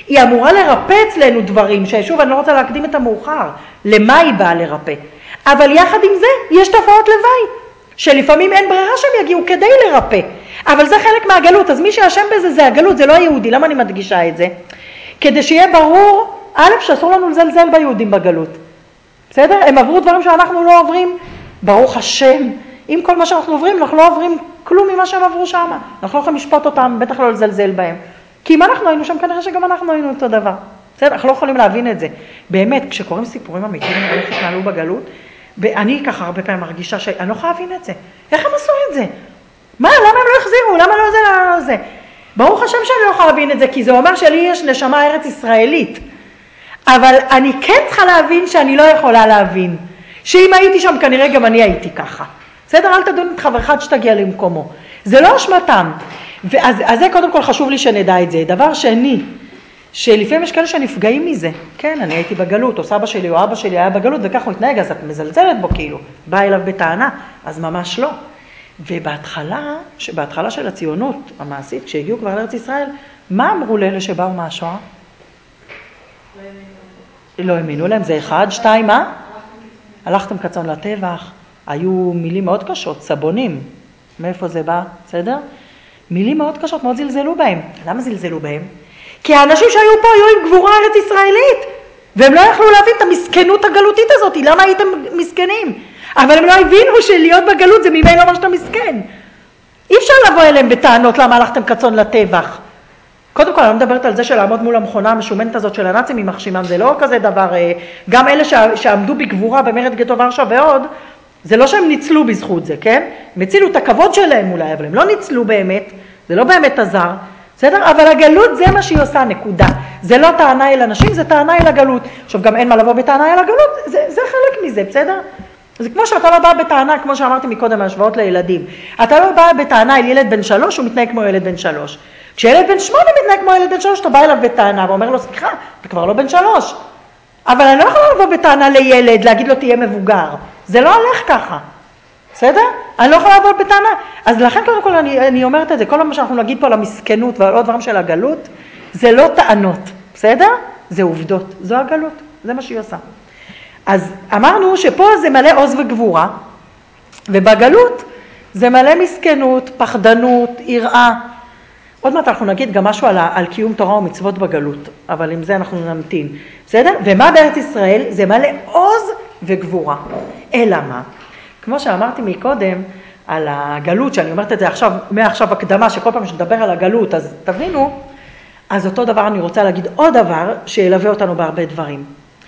היא אמורה לרפא אצלנו דברים, ששוב אני לא רוצה להקדים את המאוחר, למה היא באה לרפא. אבל יחד עם זה יש תופעות לוואי, שלפעמים אין ברירה שהם יגיעו כדי לרפא. אבל זה חלק מהגלות, אז מי שאשם בזה זה הגלות, זה לא היהודי. למה אני מדגישה את זה? כדי שיהיה ברור, א', שאסור לנו לזלזל ביהודים בגלות. בסדר? הם עברו דברים שאנחנו לא עוברים, ברוך השם. עם כל מה שאנחנו עוברים, אנחנו לא עוברים כלום ממה שהם עברו שם. אנחנו לא יכולים לשפוט אותם, בטח לא לזלזל בהם. כי אם אנחנו היינו שם, כנראה שגם אנחנו היינו אותו דבר. בסדר? אנחנו לא יכולים להבין את זה. באמת, כשקוראים סיפורים אמיתיים, איך התנהלו בגלות, ואני ככה הרבה פעמים מרגישה שאני לא יכולה להבין את זה. איך הם עשו את זה? מה? למה הם לא החזירו? למה לא זה? למה לא זה? ברוך השם שאני לא יכולה להבין את זה, כי זה אומר שלי יש נשמה ארץ ישראלית. אבל אני כן צריכה להבין שאני לא יכולה להבין. שאם הייתי שם, כנראה גם אני הייתי ככה. בסדר? אל תדון את חברך עד שתגיע למקומו. זה לא אשמתם. ואז, אז זה קודם כל חשוב לי שנדע את זה. דבר שני, שלפעמים יש כאלה שנפגעים מזה. כן, אני הייתי בגלות, או סבא שלי או אבא שלי היה בגלות, וכך הוא התנהג, אז את מזלזלת בו כאילו. באה אליו בטענה, אז ממש לא. ובהתחלה, בהתחלה של הציונות המעשית, כשהגיעו כבר לארץ ישראל, מה אמרו לאלה שבאו מהשואה? לא האמינו להם, זה אחד, שתיים, מה? הלכתם כצאן לטבח, היו מילים מאוד קשות, סבונים. מאיפה זה בא? בסדר? מילים מאוד קשות, מאוד זלזלו בהם. למה זלזלו בהם? כי האנשים שהיו פה היו עם גבורה ארץ ישראלית, והם לא יכלו להבין את המסכנות הגלותית הזאת. למה הייתם מסכנים? אבל הם לא הבינו שלהיות בגלות זה ממילא לא מה שאתה מסכן. אי אפשר לבוא אליהם בטענות למה הלכתם כצאן לטבח. קודם כל, אני לא מדברת על זה של לעמוד מול המכונה המשומנת הזאת של הנאצים עם מחשימם, זה לא כזה דבר, גם אלה שעמדו בגבורה במרד גטו ורשה ועוד, זה לא שהם ניצלו בזכות זה, כן? הם הצילו את הכבוד שלהם אולי, אבל הם לא ניצלו באמת, זה לא באמת עזר, בסדר? אבל הגלות זה מה שהיא עושה, נקודה. זה לא טענה אל אנשים, זה טענה אל הגלות. עכשיו, גם אין מה לבוא בטענה אל הגלות, זה, זה חלק מזה, בסדר? זה כמו שאתה לא בא בטענה, כמו שאמרתי מקודם, ההשוואות לילדים. אתה לא בא בטענה אל ילד בן שלוש, הוא מתנהג כמו ילד בן שלוש. כשילד בן שמונה מתנהג כמו ילד בן שלוש, אתה בא אליו בטענה ואומר לו, סליחה, אתה כבר לא בן שלוש. אבל אני לא יכולה לבוא בטענה לילד, להגיד לו תהיה מבוגר. זה לא הולך ככה. בסדר? אני לא יכולה לבוא בטענה. אז לכן קודם כל אני, אני אומרת את זה, כל מה שאנחנו נגיד פה על המסכנות ועל עוד דברים של הגלות, זה לא טענות. בסדר? זה עובדות. זו הגלות. זה מה שהיא עושה. אז אמרנו שפה זה מלא עוז וגבורה, ובגלות זה מלא מסכנות, פחדנות, יראה. עוד מעט אנחנו נגיד גם משהו על, על קיום תורה ומצוות בגלות, אבל עם זה אנחנו נמתין. בסדר? ומה בארץ ישראל? זה מלא עוז וגבורה. אלא מה? כמו שאמרתי מקודם על הגלות, שאני אומרת את זה עכשיו, מעכשיו הקדמה, שכל פעם שנדבר על הגלות, אז תבינו, אז אותו דבר אני רוצה להגיד עוד דבר שילווה אותנו בהרבה דברים.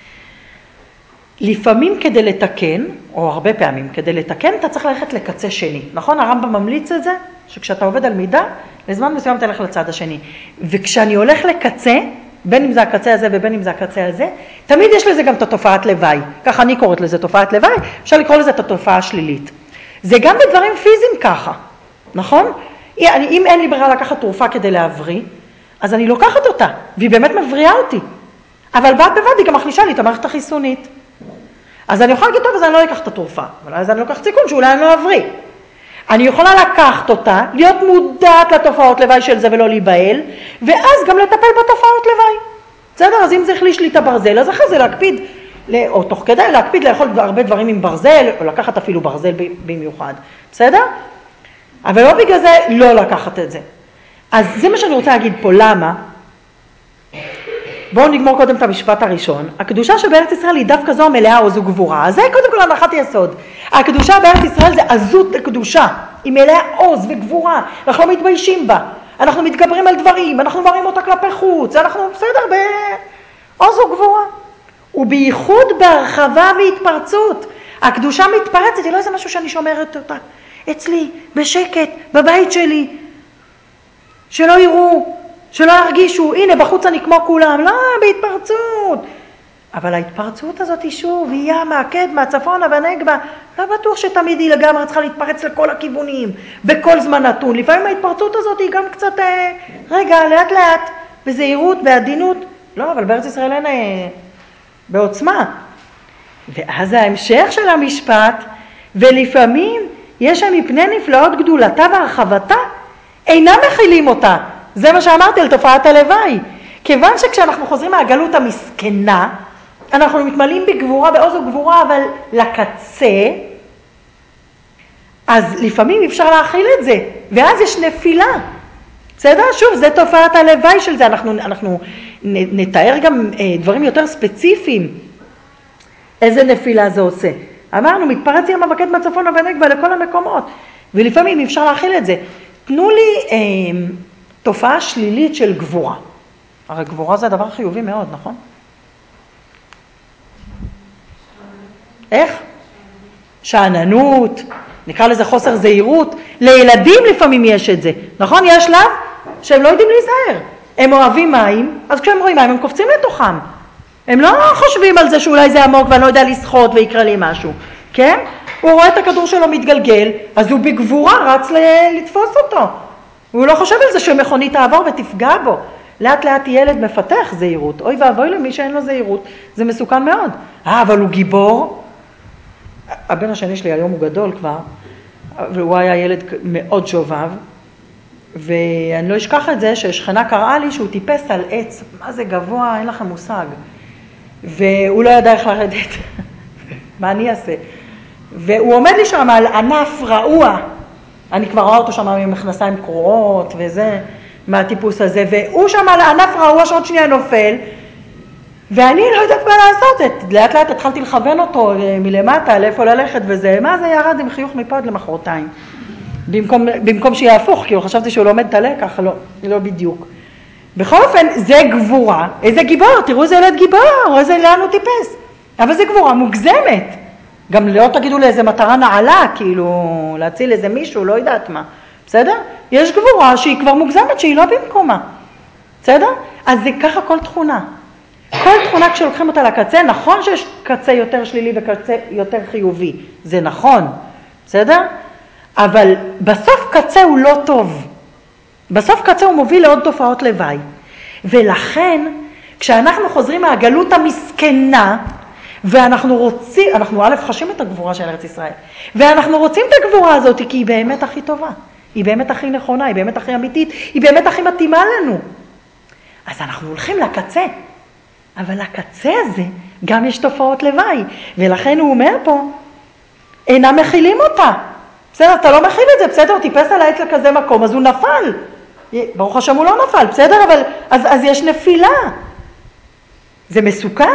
לפעמים כדי לתקן, או הרבה פעמים כדי לתקן, אתה צריך ללכת לקצה שני. נכון? הרמב"ם ממליץ את זה, שכשאתה עובד על מידה, לזמן מסוים אתה הולך לצד השני. וכשאני הולך לקצה, בין אם זה הקצה הזה ובין אם זה הקצה הזה, תמיד יש לזה גם את התופעת לוואי. ככה אני קוראת לזה תופעת לוואי, אפשר לקרוא לזה את התופעה השלילית. זה גם בדברים פיזיים ככה, נכון? אם אין לי ברירה לקחת תרופה כדי להבריא, אז אני לוקחת אותה, והיא באמת מבריאה אותי. אבל בד בבד היא גם מחלישה לי את המערכת החיסונית. אז אני יכולה להגיד, טוב, אז אני לא אקח את התרופה, אבל אז אני לוקח סיכון שאולי אני לא אבריא. אני יכולה לקחת אותה, להיות מודעת לתופעות לוואי של זה ולא להיבהל, ואז גם לטפל בתופעות לוואי. בסדר? אז אם זה החליש לי את הברזל, אז אחרי זה להקפיד, או תוך כדי להקפיד לאכול הרבה דברים עם ברזל, או לקחת אפילו ברזל במיוחד. בסדר? אבל לא בגלל זה לא לקחת את זה. אז זה מה שאני רוצה להגיד פה, למה? בואו נגמור קודם את המשפט הראשון. הקדושה שבארץ ישראל היא דווקא זו המלאה או זו גבורה. אז זה קודם כל הנחת יסוד. הקדושה בארץ ישראל זה עזות הקדושה. היא מלאה עוז וגבורה. אנחנו לא מתביישים בה. אנחנו מתגברים על דברים. אנחנו מראים אותה כלפי חוץ. אנחנו בסדר בעוז וגבורה. ובייחוד בהרחבה והתפרצות. הקדושה מתפרצת. היא לא איזה משהו שאני שומרת אותה. אצלי, בשקט, בבית שלי. שלא יראו. שלא ירגישו, הנה בחוץ אני כמו כולם, לא, בהתפרצות. אבל ההתפרצות הזאת היא שוב, היא ימה, קדמה, צפונה ונגבה, לא בטוח שתמיד היא לגמרי צריכה להתפרץ לכל הכיוונים, בכל זמן נתון. לפעמים ההתפרצות הזאת היא גם קצת, אה, רגע, לאט לאט, בזהירות, בעדינות. לא, אבל בארץ ישראל אין אה, בעוצמה. ואז ההמשך של המשפט, ולפעמים יש שם מפני נפלאות גדולתה והרחבתה, אינם מכילים אותה. זה מה שאמרתי על תופעת הלוואי. כיוון שכשאנחנו חוזרים מהגלות המסכנה, אנחנו מתמלאים בגבורה, בעוז וגבורה, אבל לקצה, אז לפעמים אפשר להכיל את זה, ואז יש נפילה. בסדר? שוב, זה תופעת הלוואי של זה, אנחנו, אנחנו נתאר גם אה, דברים יותר ספציפיים. איזה נפילה זה עושה? אמרנו, מתפרץ ים המקד מהצפון והנגבה לכל המקומות, ולפעמים אפשר להכיל את זה. תנו לי אה, תופעה שלילית של גבורה. הרי גבורה זה דבר חיובי מאוד, נכון? איך? שעננות, נקרא לזה חוסר זהירות. לילדים לפעמים יש את זה, נכון? יש שלב שהם לא יודעים להיזהר. הם אוהבים מים, אז כשהם רואים מים הם קופצים לתוכם. הם לא חושבים על זה שאולי זה עמוק ואני לא יודע לשחות ויקרה לי משהו, כן? הוא רואה את הכדור שלו מתגלגל, אז הוא בגבורה רץ לתפוס אותו. הוא לא חושב על זה שמכונית תעבור ותפגע בו. לאט לאט ילד מפתח זהירות. אוי ואבוי למי שאין לו זהירות, זה מסוכן מאוד. אה, אבל הוא גיבור. הבן השני שלי היום הוא גדול כבר, והוא היה ילד מאוד שובב, ואני לא אשכח את זה ששכנה קראה לי שהוא טיפס על עץ, מה זה גבוה, אין לכם מושג, והוא לא ידע איך לרדת, מה אני אעשה? והוא עומד לי שם על ענף רעוע, אני כבר רואה אותו שם עם מכנסיים קרועות וזה, מהטיפוס הזה, והוא שם על ענף רעוע שעוד שנייה נופל, ואני לא יודעת מה לעשות, את, לאט לאט התחלתי לכוון אותו מלמטה, לאיפה ללכת וזה, מה זה ירד עם חיוך מפה עד למחרתיים, במקום, במקום שיהיה הפוך, כי חשבתי שהוא לומד את הלקח, לא, לא בדיוק. בכל אופן, זה גבורה, איזה גיבור, תראו איזה ילד גיבור, איזה לאן הוא טיפס, אבל זה גבורה מוגזמת, גם לא תגידו לאיזה מטרה נעלה, כאילו להציל איזה מישהו, לא יודעת מה, בסדר? יש גבורה שהיא כבר מוגזמת, שהיא לא במקומה, בסדר? אז זה ככה כל תכונה. כל תכונה כשלוקחים אותה לקצה, נכון שיש קצה יותר שלילי וקצה יותר חיובי, זה נכון, בסדר? אבל בסוף קצה הוא לא טוב, בסוף קצה הוא מוביל לעוד תופעות לוואי, ולכן כשאנחנו חוזרים מהגלות המסכנה, ואנחנו רוצים, אנחנו א' חשים את הגבורה של ארץ ישראל, ואנחנו רוצים את הגבורה הזאת כי היא באמת הכי טובה, היא באמת הכי נכונה, היא באמת הכי אמיתית, היא באמת הכי מתאימה לנו, אז אנחנו הולכים לקצה, אבל לקצה הזה גם יש תופעות לוואי, ולכן הוא אומר פה, אינם מכילים אותה. בסדר, אתה לא מכיל את זה, בסדר, הוא טיפס על העץ לכזה מקום, אז הוא נפל. ברוך השם הוא לא נפל, בסדר, אבל אז, אז יש נפילה. זה מסוכן?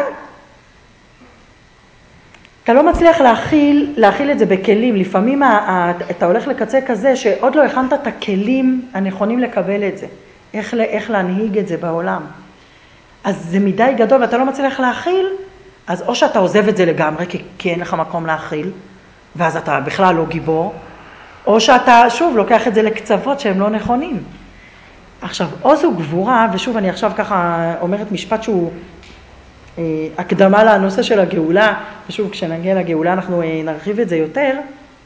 אתה לא מצליח להכיל, להכיל את זה בכלים. לפעמים אתה הולך לקצה כזה שעוד לא הכנת את הכלים הנכונים לקבל את זה. איך, איך להנהיג את זה בעולם. אז זה מדי גדול ואתה לא מצליח להכיל, אז או שאתה עוזב את זה לגמרי, כי, כי אין לך מקום להכיל, ואז אתה בכלל לא גיבור, או שאתה שוב לוקח את זה לקצוות שהם לא נכונים. עכשיו, עוז הוא גבורה, ושוב אני עכשיו ככה אומרת משפט שהוא אה, הקדמה לנושא של הגאולה, ושוב כשנגיע לגאולה אנחנו אה, נרחיב את זה יותר.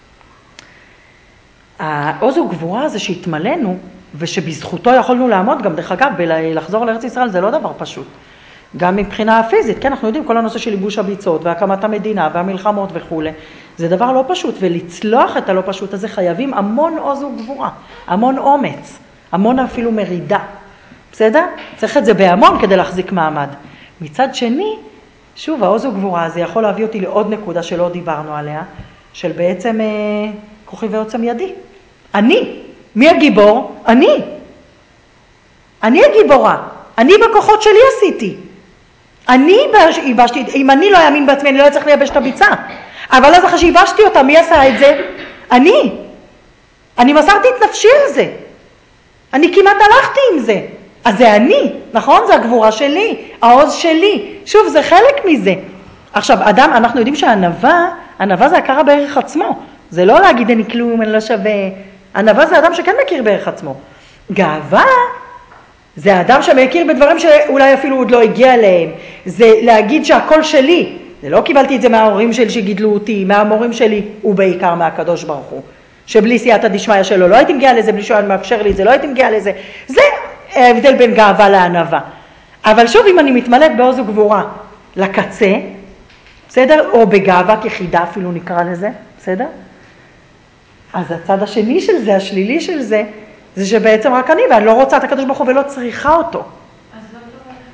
העוז הוא גבורה זה שהתמלאנו, ושבזכותו יכולנו לעמוד גם, דרך אגב, ולחזור לארץ ישראל זה לא דבר פשוט. גם מבחינה פיזית, כן, אנחנו יודעים, כל הנושא של ייבוש הביצות, והקמת המדינה, והמלחמות וכו'. זה דבר לא פשוט, ולצלוח את הלא פשוט הזה חייבים המון עוז וגבורה, המון אומץ, המון אפילו מרידה. בסדר? צריך את זה בהמון כדי להחזיק מעמד. מצד שני, שוב, העוז וגבורה הזה יכול להביא אותי לעוד נקודה שלא דיברנו עליה, של בעצם אה, כוחי ועוצם ידי. אני. מי הגיבור? אני. אני הגיבורה. אני בכוחות שלי עשיתי. אני ייבשתי, אם אני לא יאמין בעצמי, אני לא צריך לייבש את הביצה. אבל אז אחרי שייבשתי אותה, מי עשה את זה? אני. אני מסרתי את נפשי על זה. אני כמעט הלכתי עם זה. אז זה אני, נכון? זה הגבורה שלי, העוז שלי. שוב, זה חלק מזה. עכשיו, אדם, אנחנו יודעים שהענווה, הענווה זה הכרה בערך עצמו. זה לא להגיד אני כלום, אני לא שווה. הענווה זה אדם שכן מכיר בערך עצמו. גאווה זה האדם שמכיר בדברים שאולי אפילו עוד לא הגיע אליהם. זה להגיד שהכל שלי. זה לא קיבלתי את זה מההורים שלי שגידלו אותי, מהמורים שלי, ובעיקר מהקדוש ברוך הוא. שבלי סייעתא דשמיא שלו לא הייתי מגיעה לזה, בלי שהוא מאפשר לי את זה, לא הייתי מגיעה לזה. זה ההבדל בין גאווה לענווה. אבל שוב, אם אני מתמלאת בעוז וגבורה לקצה, בסדר? או בגאווה כחידה אפילו נקרא לזה, בסדר? אז הצד השני של זה, השלילי של זה, זה שבעצם רק אני, ואני לא רוצה את הקדוש ברוך הוא ולא צריכה אותו. אז לא טוב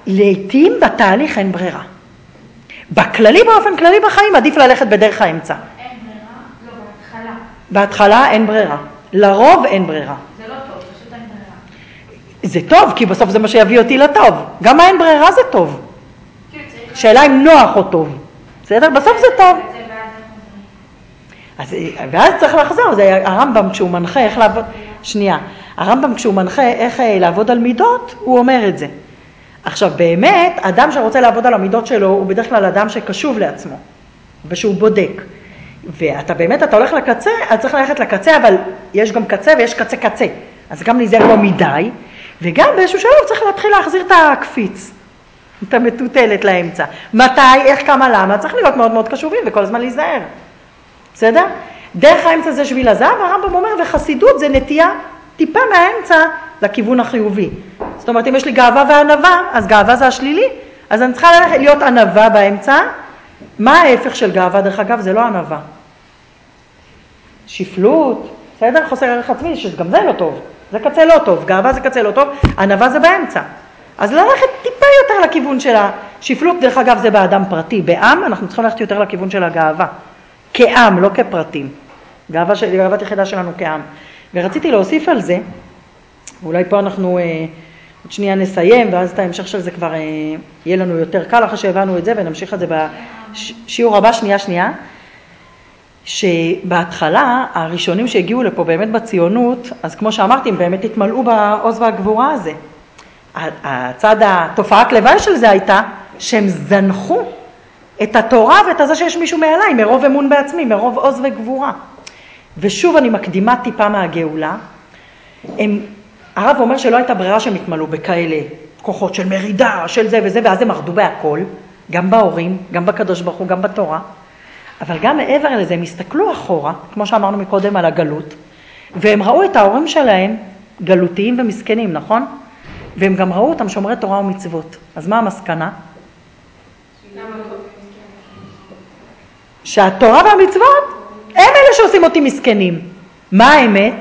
לעתים בתהליך אין ברירה. בכללי, באופן כללי בחיים, עדיף ללכת בדרך האמצע. אין ברירה? לא, בהתחלה. בהתחלה אין ברירה. לרוב אין ברירה. זה לא טוב, פשוט אין ברירה. זה טוב, כי בסוף זה מה שיביא אותי לטוב. גם האין ברירה זה טוב. שאלה אם נוח או טוב. בסדר? בסוף זה טוב. אז, ואז צריך לחזור, זה הרמב"ם כשהוא מנחה איך לעבוד, שנייה, הרמב"ם כשהוא מנחה איך לעבוד על מידות, הוא אומר את זה. עכשיו באמת, אדם שרוצה לעבוד על המידות שלו, הוא בדרך כלל אדם שקשוב לעצמו, ושהוא בודק. ואתה באמת, אתה הולך לקצה, אז צריך ללכת לקצה, אבל יש גם קצה ויש קצה קצה. אז גם להיזהר לא מדי, וגם באיזשהו שלב צריך להתחיל להחזיר את הקפיץ, את המטוטלת לאמצע. מתי, איך, כמה, למה, צריך להיות מאוד מאוד קשובים וכל הזמן להיזהר. בסדר? דרך האמצע זה שביל הזהב, הרמב"ם אומר, וחסידות זה נטייה טיפה מהאמצע לכיוון החיובי. זאת אומרת, אם יש לי גאווה וענווה, אז גאווה זה השלילי, אז אני צריכה להיות ענווה באמצע. מה ההפך של גאווה? דרך אגב, זה לא ענווה. שפלות, בסדר? חוסר ערך עצמי, שגם זה לא טוב. זה קצה לא טוב. גאווה זה קצה לא טוב, ענווה זה באמצע. אז ללכת טיפה יותר לכיוון של השפלות, דרך אגב, זה באדם פרטי. בעם אנחנו צריכים ללכת יותר לכיוון של הגאווה. כעם, לא כפרטים. גאווה של, גאוות יחידה שלנו כעם. ורציתי להוסיף על זה, אולי פה אנחנו אה, עוד שנייה נסיים, ואז את ההמשך של זה כבר אה, יהיה לנו יותר קל אחרי שהבנו את זה, ונמשיך את זה בשיעור הבא, שנייה שנייה, שבהתחלה הראשונים שהגיעו לפה באמת בציונות, אז כמו שאמרתי, הם באמת התמלאו בעוז והגבורה הזה. הצד, התופעה הכלבה של זה הייתה שהם זנחו את התורה ואת זה שיש מישהו מעליי, מרוב אמון בעצמי, מרוב עוז וגבורה. ושוב אני מקדימה טיפה מהגאולה. הם, הרב אומר שלא הייתה ברירה שהם התמלאו בכאלה כוחות של מרידה, של זה וזה, ואז הם מרדו בהכל, גם בהורים, גם בקדוש ברוך הוא, גם בתורה. אבל גם מעבר לזה, הם הסתכלו אחורה, כמו שאמרנו מקודם על הגלות, והם ראו את ההורים שלהם גלותיים ומסכנים, נכון? והם גם ראו אותם שומרי תורה ומצוות. אז מה המסקנה? שהתורה והמצוות הם אלה שעושים אותי מסכנים. מה האמת?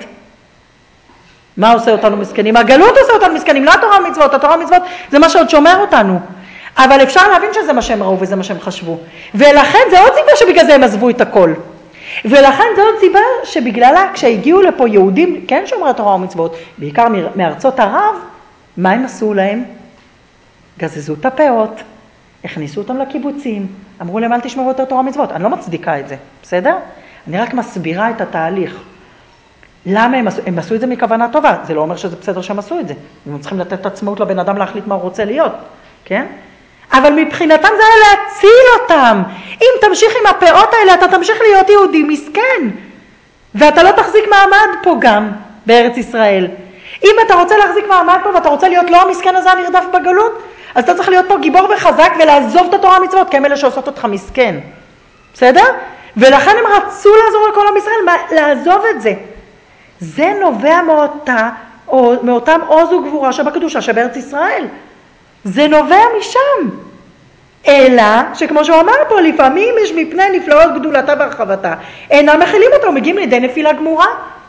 מה עושה אותנו מסכנים? הגלות עושה אותנו מסכנים, לא התורה והמצוות. התורה והמצוות זה מה שעוד שומר אותנו. אבל אפשר להבין שזה מה שהם ראו וזה מה שהם חשבו. ולכן זה עוד סיבה שבגלל זה הם עזבו את הכל. ולכן זה עוד סיבה שבגללה כשהגיעו לפה יהודים, כן שומרי תורה ומצוות, בעיקר מארצות ערב, מה הם עשו להם? גזזו את הפאות, הכניסו אותם לקיבוצים, אמרו להם אל תשמרו יותר תורה ומצוות. אני לא מצדיקה את זה, בסדר? אני רק מסבירה את התהליך. למה הם עשו? הם עשו את זה מכוונה טובה. זה לא אומר שזה בסדר שהם עשו את זה. הם צריכים לתת עצמאות לבן אדם להחליט מה הוא רוצה להיות, כן? אבל מבחינתם זה היה להציל אותם. אם תמשיך עם הפאות האלה, אתה תמשיך להיות יהודי מסכן. ואתה לא תחזיק מעמד פה גם, בארץ ישראל. אם אתה רוצה להחזיק מעמד פה, ואתה רוצה להיות לא המסכן הזה הנרדף בגלות, אז אתה צריך להיות פה גיבור וחזק, ולעזוב את התורה המצוות, כי הם אלה שעושות אותך מסכן. בסדר? ולכן הם רצו לעזור לכל עם ישראל, לעזוב את זה. זה נובע מאותה, או, מאותם עוז וגבורה שבקדושה שבארץ ישראל. זה נובע משם. אלא שכמו שהוא אמר פה, לפעמים יש מפני נפלאות גדולתה והרחבתה. אינם מכילים אותו, מגיעים לידי נפילה גמורה.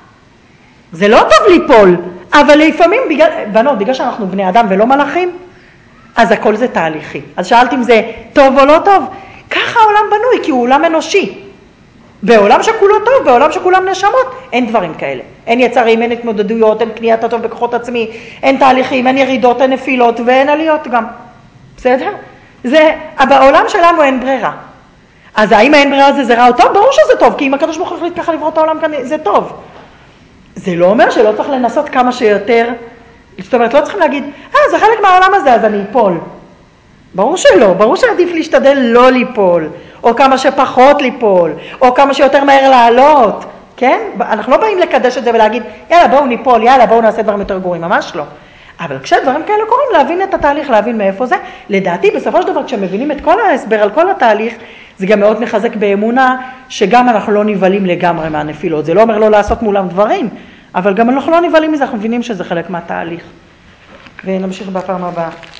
זה לא טוב ליפול, אבל לפעמים, בגלל, בנות, בגלל שאנחנו בני אדם ולא מלאכים, אז הכל זה תהליכי. אז שאלת אם זה טוב או לא טוב? ככה העולם בנוי, כי הוא עולם אנושי. בעולם שכולו טוב, בעולם שכולם נשמות, אין דברים כאלה. אין יצרים, אין התמודדויות, אין קניית הטוב בכוחות עצמי, אין תהליכים, אין ירידות, אין נפילות ואין עליות גם. בסדר? זה, בעולם שלנו אין ברירה. אז האם אין ברירה זה זה רע או טוב? ברור שזה טוב, כי אם הקדוש ברוך הוא החליט ככה לברוא את העולם כאן, זה טוב. זה לא אומר שלא צריך לנסות כמה שיותר, זאת אומרת, לא צריכים להגיד, אה, זה חלק מהעולם הזה, אז אני אפול. ברור שלא, ברור שעדיף להשתדל לא ליפול, או כמה שפחות ליפול, או כמה שיותר מהר לעלות, כן? אנחנו לא באים לקדש את זה ולהגיד, יאללה, בואו ניפול, יאללה, בואו נעשה דברים יותר גרועים, ממש לא. אבל כשדברים כאלה קורים, להבין את התהליך, להבין מאיפה זה. לדעתי, בסופו של דבר, כשמבינים את כל ההסבר על כל התהליך, זה גם מאוד מחזק באמונה, שגם אנחנו לא נבלים לגמרי מהנפילות. זה לא אומר לא לעשות מולם דברים, אבל גם אנחנו לא נבלים מזה, אנחנו מבינים שזה חלק מהתהליך. ונמשיך בפעם הבאה.